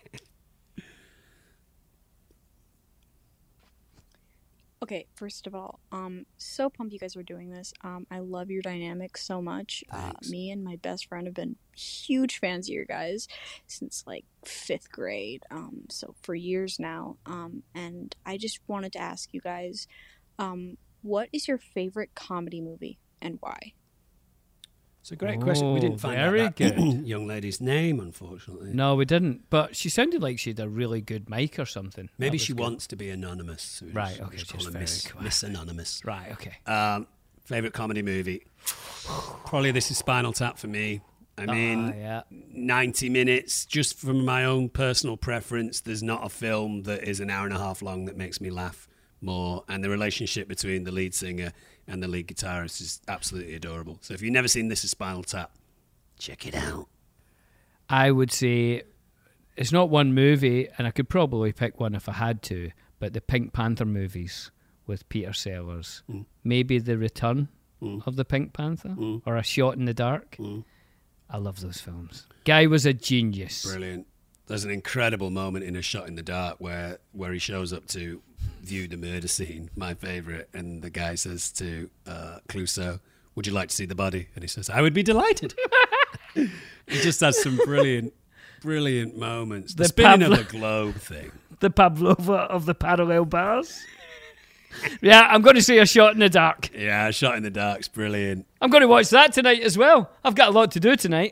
Okay, first of all, um, so pumped you guys were doing this. Um, I love your dynamics so much. Uh, me and my best friend have been huge fans of your guys since like fifth grade. Um, so for years now. Um, and I just wanted to ask you guys, um, what is your favorite comedy movie and why? It's a great question. We Oh, didn't find very out that good. young lady's name, unfortunately. No, we didn't. But she sounded like she had a really good mic or something. Maybe That she was good. wants to be anonymous. So we Right, just- okay, we just just call her very Miss, quiet. Miss Anonymous. Right, okay. Um, favorite comedy movie? Probably This Is Spinal Tap for me. I mean, Ah, yeah. ninety minutes, just from my own personal preference. There's not a film that is an hour and a half long that makes me laugh more. And the relationship between the lead singer and the lead guitarist is absolutely adorable. So if you've never seen This Is Spinal Tap, check it out. I would say it's not one movie, and I could probably pick one if I had to, but the Pink Panther movies with Peter Sellers. Mm. Maybe The Return Mm. of the Pink Panther Mm. or A Shot in the Dark. Mm. I love those films. Guy was a genius. Brilliant. There's an incredible moment in A Shot in the Dark where where he shows up to view the murder scene, my favourite, and the guy says to uh, Clouseau, would you like to see the body? And he says, I would be delighted. He just has some brilliant, brilliant moments. The, The spinning Pavlo- of the globe thing. The Pavlova of the parallel bars. Yeah, I'm going to see A Shot in the Dark. Yeah, A Shot in the Dark's brilliant. I'm going to watch that tonight as well. I've got a lot to do tonight.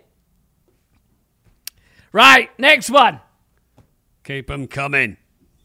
Right, next one. Keep them coming.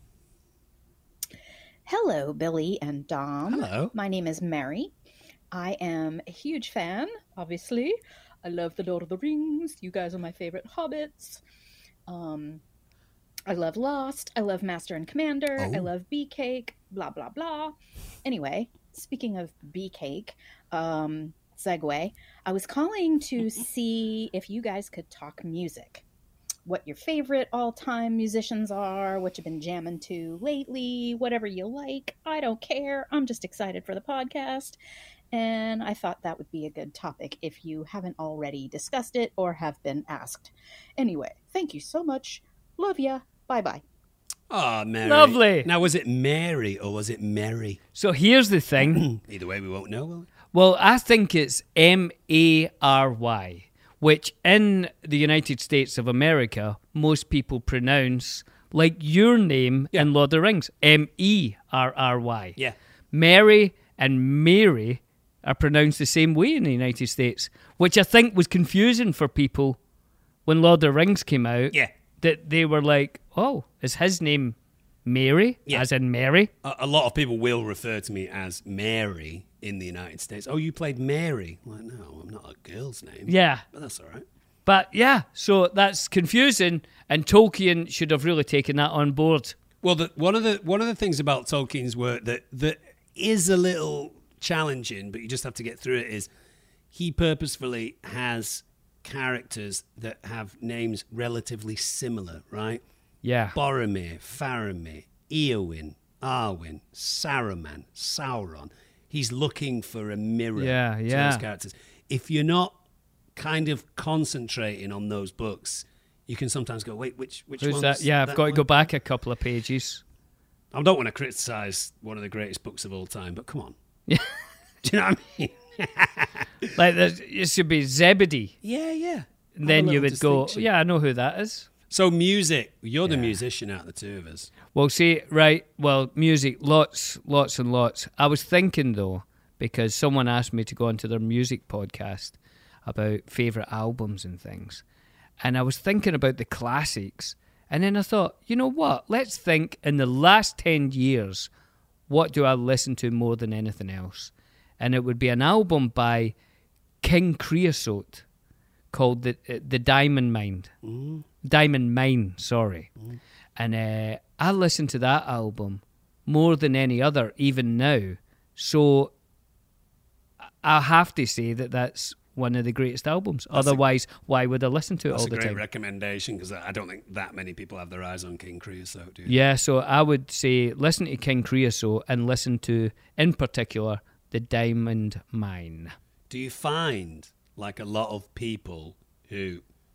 Hello, Billy and Dom. Hello. My name is Mary. I am a huge fan, obviously. I love The Lord of the Rings. You guys are my favorite hobbits. Um, I love Lost. I love Master and Commander. Oh. I love Bee Cake. Blah, blah, blah. Anyway, speaking of Bee Cake, um, segue, I was calling to see if you guys could talk music. What your favorite all-time musicians are, what you've been jamming to lately, whatever you like. I don't care. I'm just excited for the podcast. And I thought that would be a good topic if you haven't already discussed it or have been asked. Anyway, thank you so much. Love ya. Bye-bye. Oh, Mary. Lovely. Now, was it Mary or was it Mary? So here's the thing. Either way, we won't know, will we? Well, I think it's M A R Y, which in the United States of America, most people pronounce like your name in Lord of the Rings, M E R R Y. Yeah. Mary and Mary are pronounced the same way in the United States, which I think was confusing for people when Lord of the Rings came out. Yeah. That they were like, oh, is his name Mary? Yeah. As in Mary? A, a lot of people will refer to me as Mary in the United States. Oh, you played Mary? Well, no, I'm not a girl's name. Yeah. But that's all right. But yeah, so that's confusing, and Tolkien should have really taken that on board. Well, the, one of the one of the things about Tolkien's work that that is a little challenging, but you just have to get through it, is he purposefully has characters that have names relatively similar, right? Yeah. Boromir, Faramir, Eowyn, Arwen, Saruman, Sauron. He's looking for a mirror Yeah, to yeah. those characters. If you're not kind of concentrating on those books, you can sometimes go, wait, which which Who's one's that? Yeah, I've that got to one? go back a couple of pages. I don't want to criticise one of the greatest books of all time, but come on. Yeah. Do you know what I mean? Like, there's- it should be Zebedee. Yeah, yeah. And then Have a you little would go, distinction. yeah, I know who that is. So music, you're the Yeah. musician out of the two of us. Well, see, right, well, music, lots, lots and lots. I was thinking, though, because someone asked me to go onto their music podcast about favourite albums and things. And I was thinking about the classics. And then I thought, you know what? Let's think in the last ten years, what do I listen to more than anything else? And it would be an album by King Creosote called The, the Diamond Mine. Mm. Diamond Mine, sorry. Mm. And uh, I listen to that album more than any other, even now. So I have to say that that's one of the greatest albums. That's Otherwise, why would I listen to it That's all a the great time? recommendation because I don't think that many people have their eyes on King Creosote, do you? Yeah, so I would say listen to King Creosote and listen to, in particular, The Diamond Mine. Do you find, like a lot of people who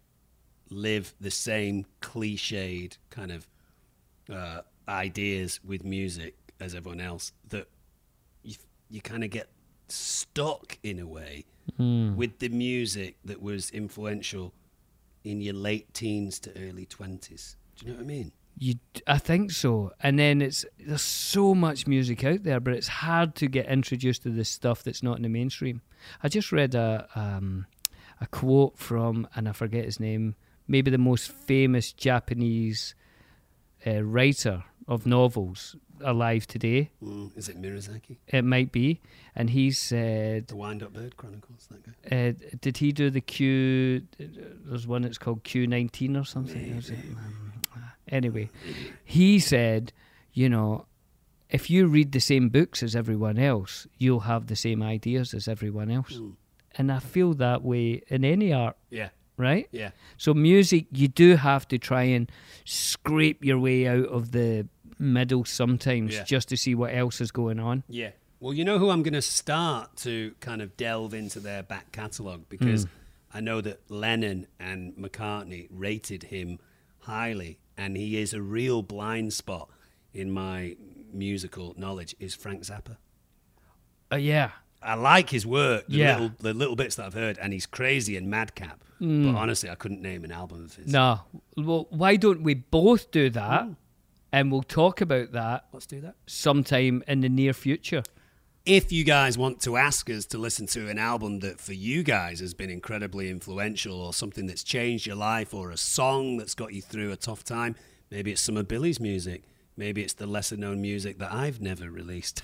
live the same cliched kind of uh, ideas with music as everyone else, that you, you kind of get stuck in a way Mm. with the music that was influential in your late teens to early twenties? Do you know what I mean? You, I think so. And then it's there's so much music out there, but it's hard to get introduced to this stuff that's not in the mainstream. I just read a um, a quote from, and I forget his name, maybe the most famous Japanese uh, writer of novels alive today. Mm, is it Miyazaki? It might be. And he said... The Wind-Up Bird Chronicles, that guy? Uh, did he do the Q... There's one that's called Q nineteen or something. Is it? Anyway, he said, you know, if you read the same books as everyone else, you'll have the same ideas as everyone else. Mm. And I feel that way in any art. Yeah. Right? Yeah. So music, you do have to try and scrape your way out of the middle sometimes Yeah. just to see what else is going on. Yeah. Well, you know who I'm going to start to kind of delve into their back catalogue, because Mm. I know that Lennon and McCartney rated him highly, and he is a real blind spot in my musical knowledge, is Frank Zappa. Uh, yeah. I like his work, the, Yeah. little, the little bits that I've heard, and he's crazy and madcap. Mm. But honestly, I couldn't name an album of his. No. Well, why don't we both do that? And we'll talk about that. Let's do that. Sometime in the near future. If you guys want to ask us to listen to an album that for you guys has been incredibly influential, or something that's changed your life, or a song that's got you through a tough time, maybe it's some of Billy's music, maybe it's the lesser known music that I've never released.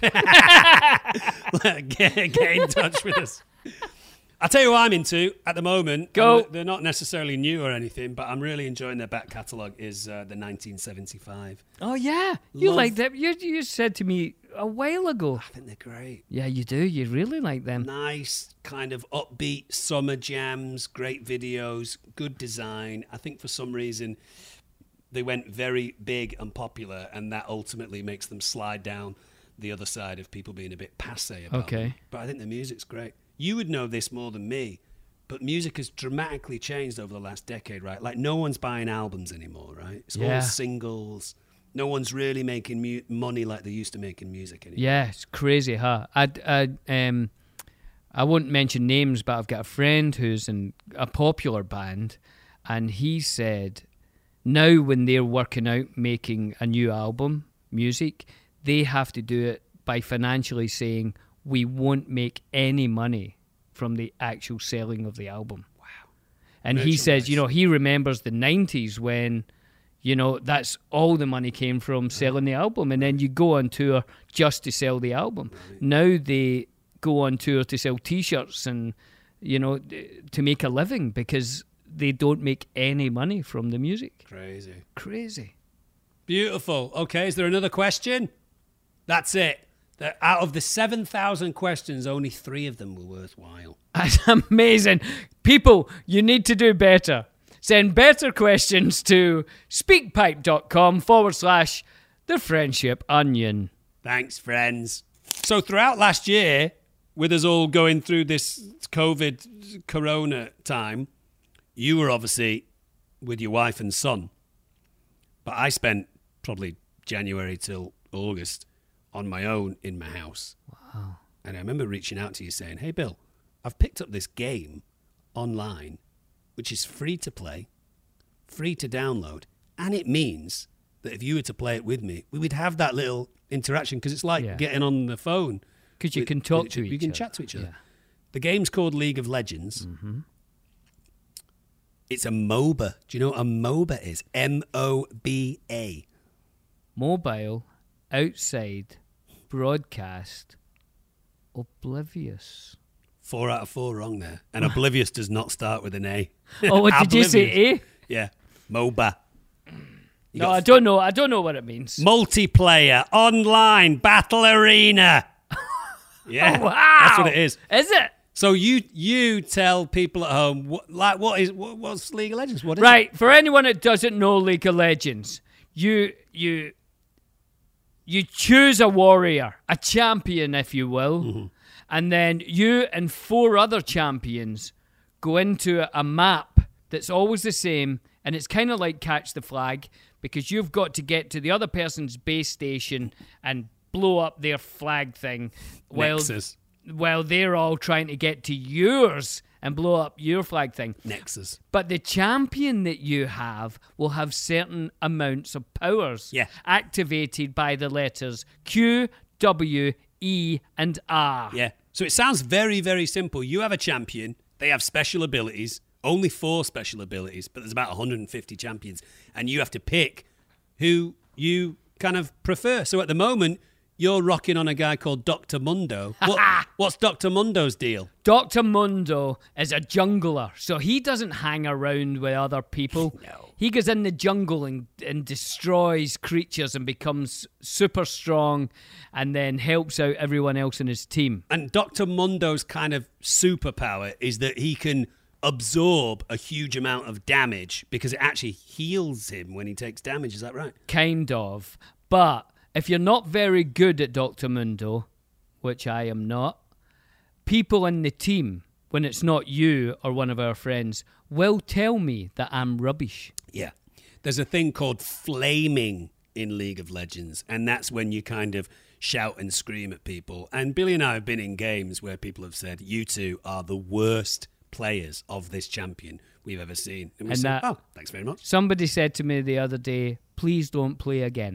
get, get in touch with us. I'll tell you what I'm into at the moment. Go. Um, they're not necessarily new or anything, but I'm really enjoying their back catalogue, is uh, the nineteen seventy-five. Oh, yeah. You Love- like them. You, you said to me a while ago. I think they're great. Yeah, you do. You really like them. Nice, kind of upbeat summer jams, great videos, good design. I think for some reason they went very big and popular, and that ultimately makes them slide down the other side of people being a bit passé about Okay. them. But I think the music's great. You would know this more than me, but music has dramatically changed over the last decade, right? Like, no one's buying albums anymore, right? It's Yeah. all singles. No one's really making mu- money like they used to make in music anymore. Yeah, it's crazy, huh? I, I, um, I won't mention names, but I've got a friend who's in a popular band, and he said now when they're working out making a new album, music, they have to do it by financially saying, we won't make any money from the actual selling of the album. Wow. And he says, you know, he remembers the nineties when, you know, that's all the money came from selling the album. And then you go on tour just to sell the album. Right. Now they go on tour to sell T-shirts and, you know, to make a living because they don't make any money from the music. Crazy. Crazy. Beautiful. Okay, is there another question? That's it. Out of the seven thousand questions, only three of them were worthwhile. That's amazing. People, you need to do better. Send better questions to speakpipe.com forward slash the The Friendship Onion. Thanks, friends. So throughout last year, with us all going through this COVID corona time, you were obviously with your wife and son. But I spent probably January till August on my own in my house. Wow. And I remember reaching out to you saying, hey, Bill, I've picked up this game online, which is free to play, free to download. And it means that if you were to play it with me, we would have that little interaction because it's like Yeah. getting on the phone. Because you with- can talk with- to You each can other. chat to each other. Yeah. The game's called League of Legends. Mm-hmm. It's a MOBA. Do you know what a MOBA is? M O B A. Mobile, outside, broadcast, oblivious. Four out of four wrong there. And Oblivious does not start with an A. Oh, what did you say, Oblivious. A? Yeah. MOBA. You No, got I don't know. I don't know what it means. Multiplayer, online, battle arena. Yeah. Oh, wow. That's what it is. Is it? So you you tell people at home, what, like, what is what, what's League of Legends? What is Right. it? For anyone that doesn't know League of Legends, you you you choose a warrior, a champion, if you will, Mm-hmm. and then you and four other champions go into a map that's always the same, and it's kind of like Catch the Flag because you've got to get to the other person's base station and blow up their flag thing while, Nexus. while they're all trying to get to yours and blow up your flag thing. Nexus. But the champion that you have will have certain amounts of powers Yeah. activated by the letters Q, W, E, and R. Yeah. So it sounds very, very simple. You have a champion. They have special abilities. Only four special abilities, but there's about one hundred fifty champions. And you have to pick who you kind of prefer. So at the moment, you're rocking on a guy called Doctor Mundo. What, what's Doctor Mundo's deal? Doctor Mundo is a jungler, so he doesn't hang around with other people. No. He goes in the jungle and, and destroys creatures and becomes super strong and then helps out everyone else in his team. And Doctor Mundo's kind of superpower is that he can absorb a huge amount of damage because it actually heals him when he takes damage. Is that right? Kind of. But if you're not very good at Doctor Mundo, which I am not, people in the team, when it's not you or one of our friends, will tell me that I'm rubbish. Yeah. There's a thing called flaming in League of Legends, and that's when you kind of shout and scream at people. And Billy and I have been in games where people have said, you two are the worst players of this champion we've ever seen. And we And said, that- oh, thanks very much. Somebody said to me the other day, please don't play again.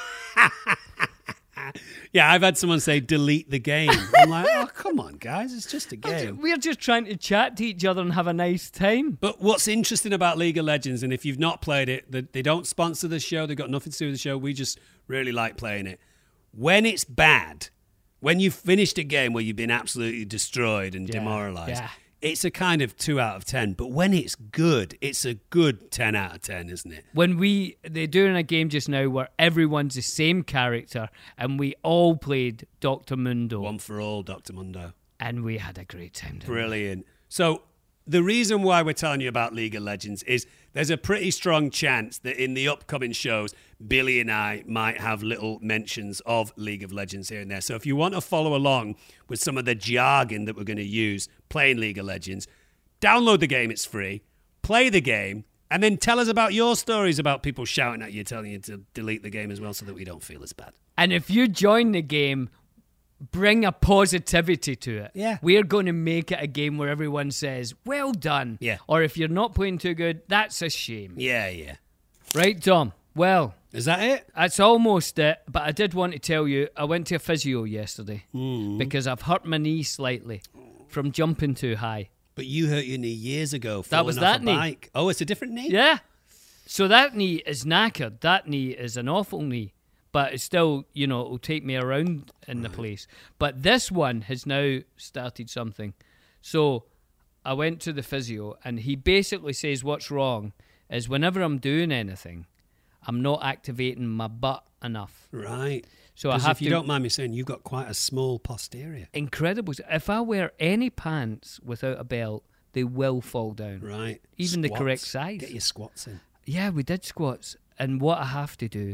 Yeah, I've had someone say, delete the game. I'm like, oh, come on, guys, it's just a game. We're just trying to chat to each other and have a nice time. But what's interesting about League of Legends, and if you've not played it, they, they don't sponsor the show. They've got nothing to do with the show. We just really like playing it. When it's bad, when you've finished a game where you've been absolutely destroyed and Yeah, demoralized, yeah. it's a kind of two out of ten. But when it's good, it's a good ten out of ten, isn't it? When we, they're doing a game just now where everyone's the same character and we all played Doctor Mundo. One for all, Doctor Mundo. And we had a great time. didn't we? Brilliant. So the reason why we're telling you about League of Legends is there's a pretty strong chance that in the upcoming shows, Billy and I might have little mentions of League of Legends here and there. So if you want to follow along with some of the jargon that we're going to use playing League of Legends, download the game, it's free, play the game, and then tell us about your stories about people shouting at you, telling you to delete the game as well so that we don't feel as bad. And if you join the game, bring a positivity to it. Yeah. We're going to make it a game where everyone says, well done. Yeah. Or if you're not playing too good, that's a shame. Yeah, yeah. Right, Tom? Well, Is that it? that's almost it, but I did want to tell you, I went to a physio yesterday Mm. because I've hurt my knee slightly from jumping too high. But you hurt your knee years ago. That was falling off that a knee. Bike. Oh, it's a different knee? Yeah. So that knee is knackered. That knee is an awful knee. But it's still, you know, it'll take me around in the place. But this one has now started something. So I went to the physio and he basically says what's wrong is whenever I'm doing anything, I'm not activating my butt enough. Right. So I 'Cause have if you to... don't mind me saying, you've got quite a small posterior. Incredible. If I wear any pants without a belt, they will fall down. Right. Even the Squats. correct size. Get your squats in. Yeah, we did squats. And what I have to do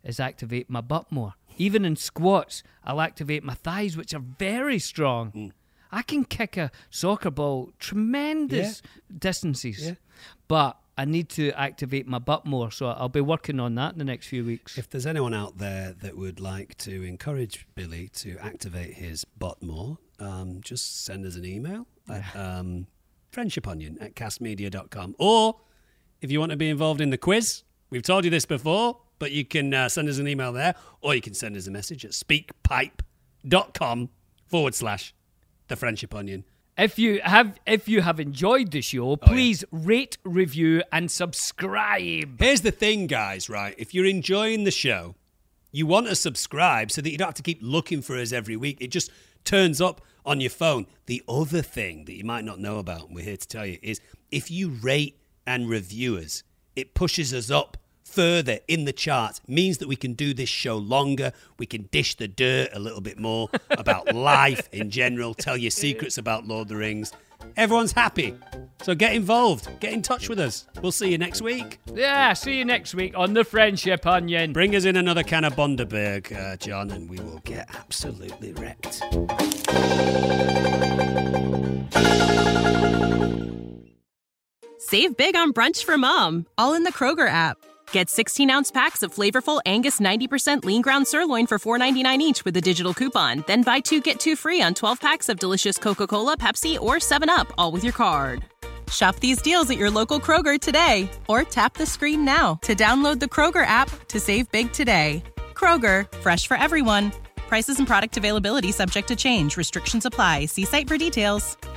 is activate my butt more. Even in squats, I'll activate my thighs, which are very strong. Mm. I can kick a soccer ball tremendous yeah. distances. Yeah. But I need to activate my butt more, so I'll be working on that in the next few weeks. If there's anyone out there that would like to encourage Billy to activate his butt more, um, just send us an email yeah. at um, friendshiponion at castmedia dot com. Or if you want to be involved in the quiz, we've told you this before, but you can uh, send us an email there, or you can send us a message at speakpipe.com forward slash the Friendship Onion. If you have if you have enjoyed the show, please oh, yeah. rate, review, and subscribe. Here's the thing, guys, right? If you're enjoying the show, you want to subscribe so that you don't have to keep looking for us every week. It just turns up on your phone. The other thing that you might not know about, and we're here to tell you, is if you rate and review us, it pushes us up further in the charts, means that we can do this show longer, we can dish the dirt a little bit more about life in general, tell you secrets about Lord of the Rings. Everyone's happy. So get involved. Get in touch with us. We'll see you next week. Yeah, see you next week on The Friendship Onion. Bring us in another can of Bundaberg, uh, John, and we will get absolutely wrecked. Save big on brunch for mom, all in the Kroger app. Get sixteen-ounce packs of flavorful Angus ninety percent lean ground sirloin for four ninety-nine each with a digital coupon. Then buy two, get two free on twelve packs of delicious Coca-Cola, Pepsi, or seven up, all with your card. Shop these deals at your local Kroger today, or tap the screen now to download the Kroger app to save big today. Kroger, fresh for everyone. Prices and product availability subject to change. Restrictions apply. See site for details.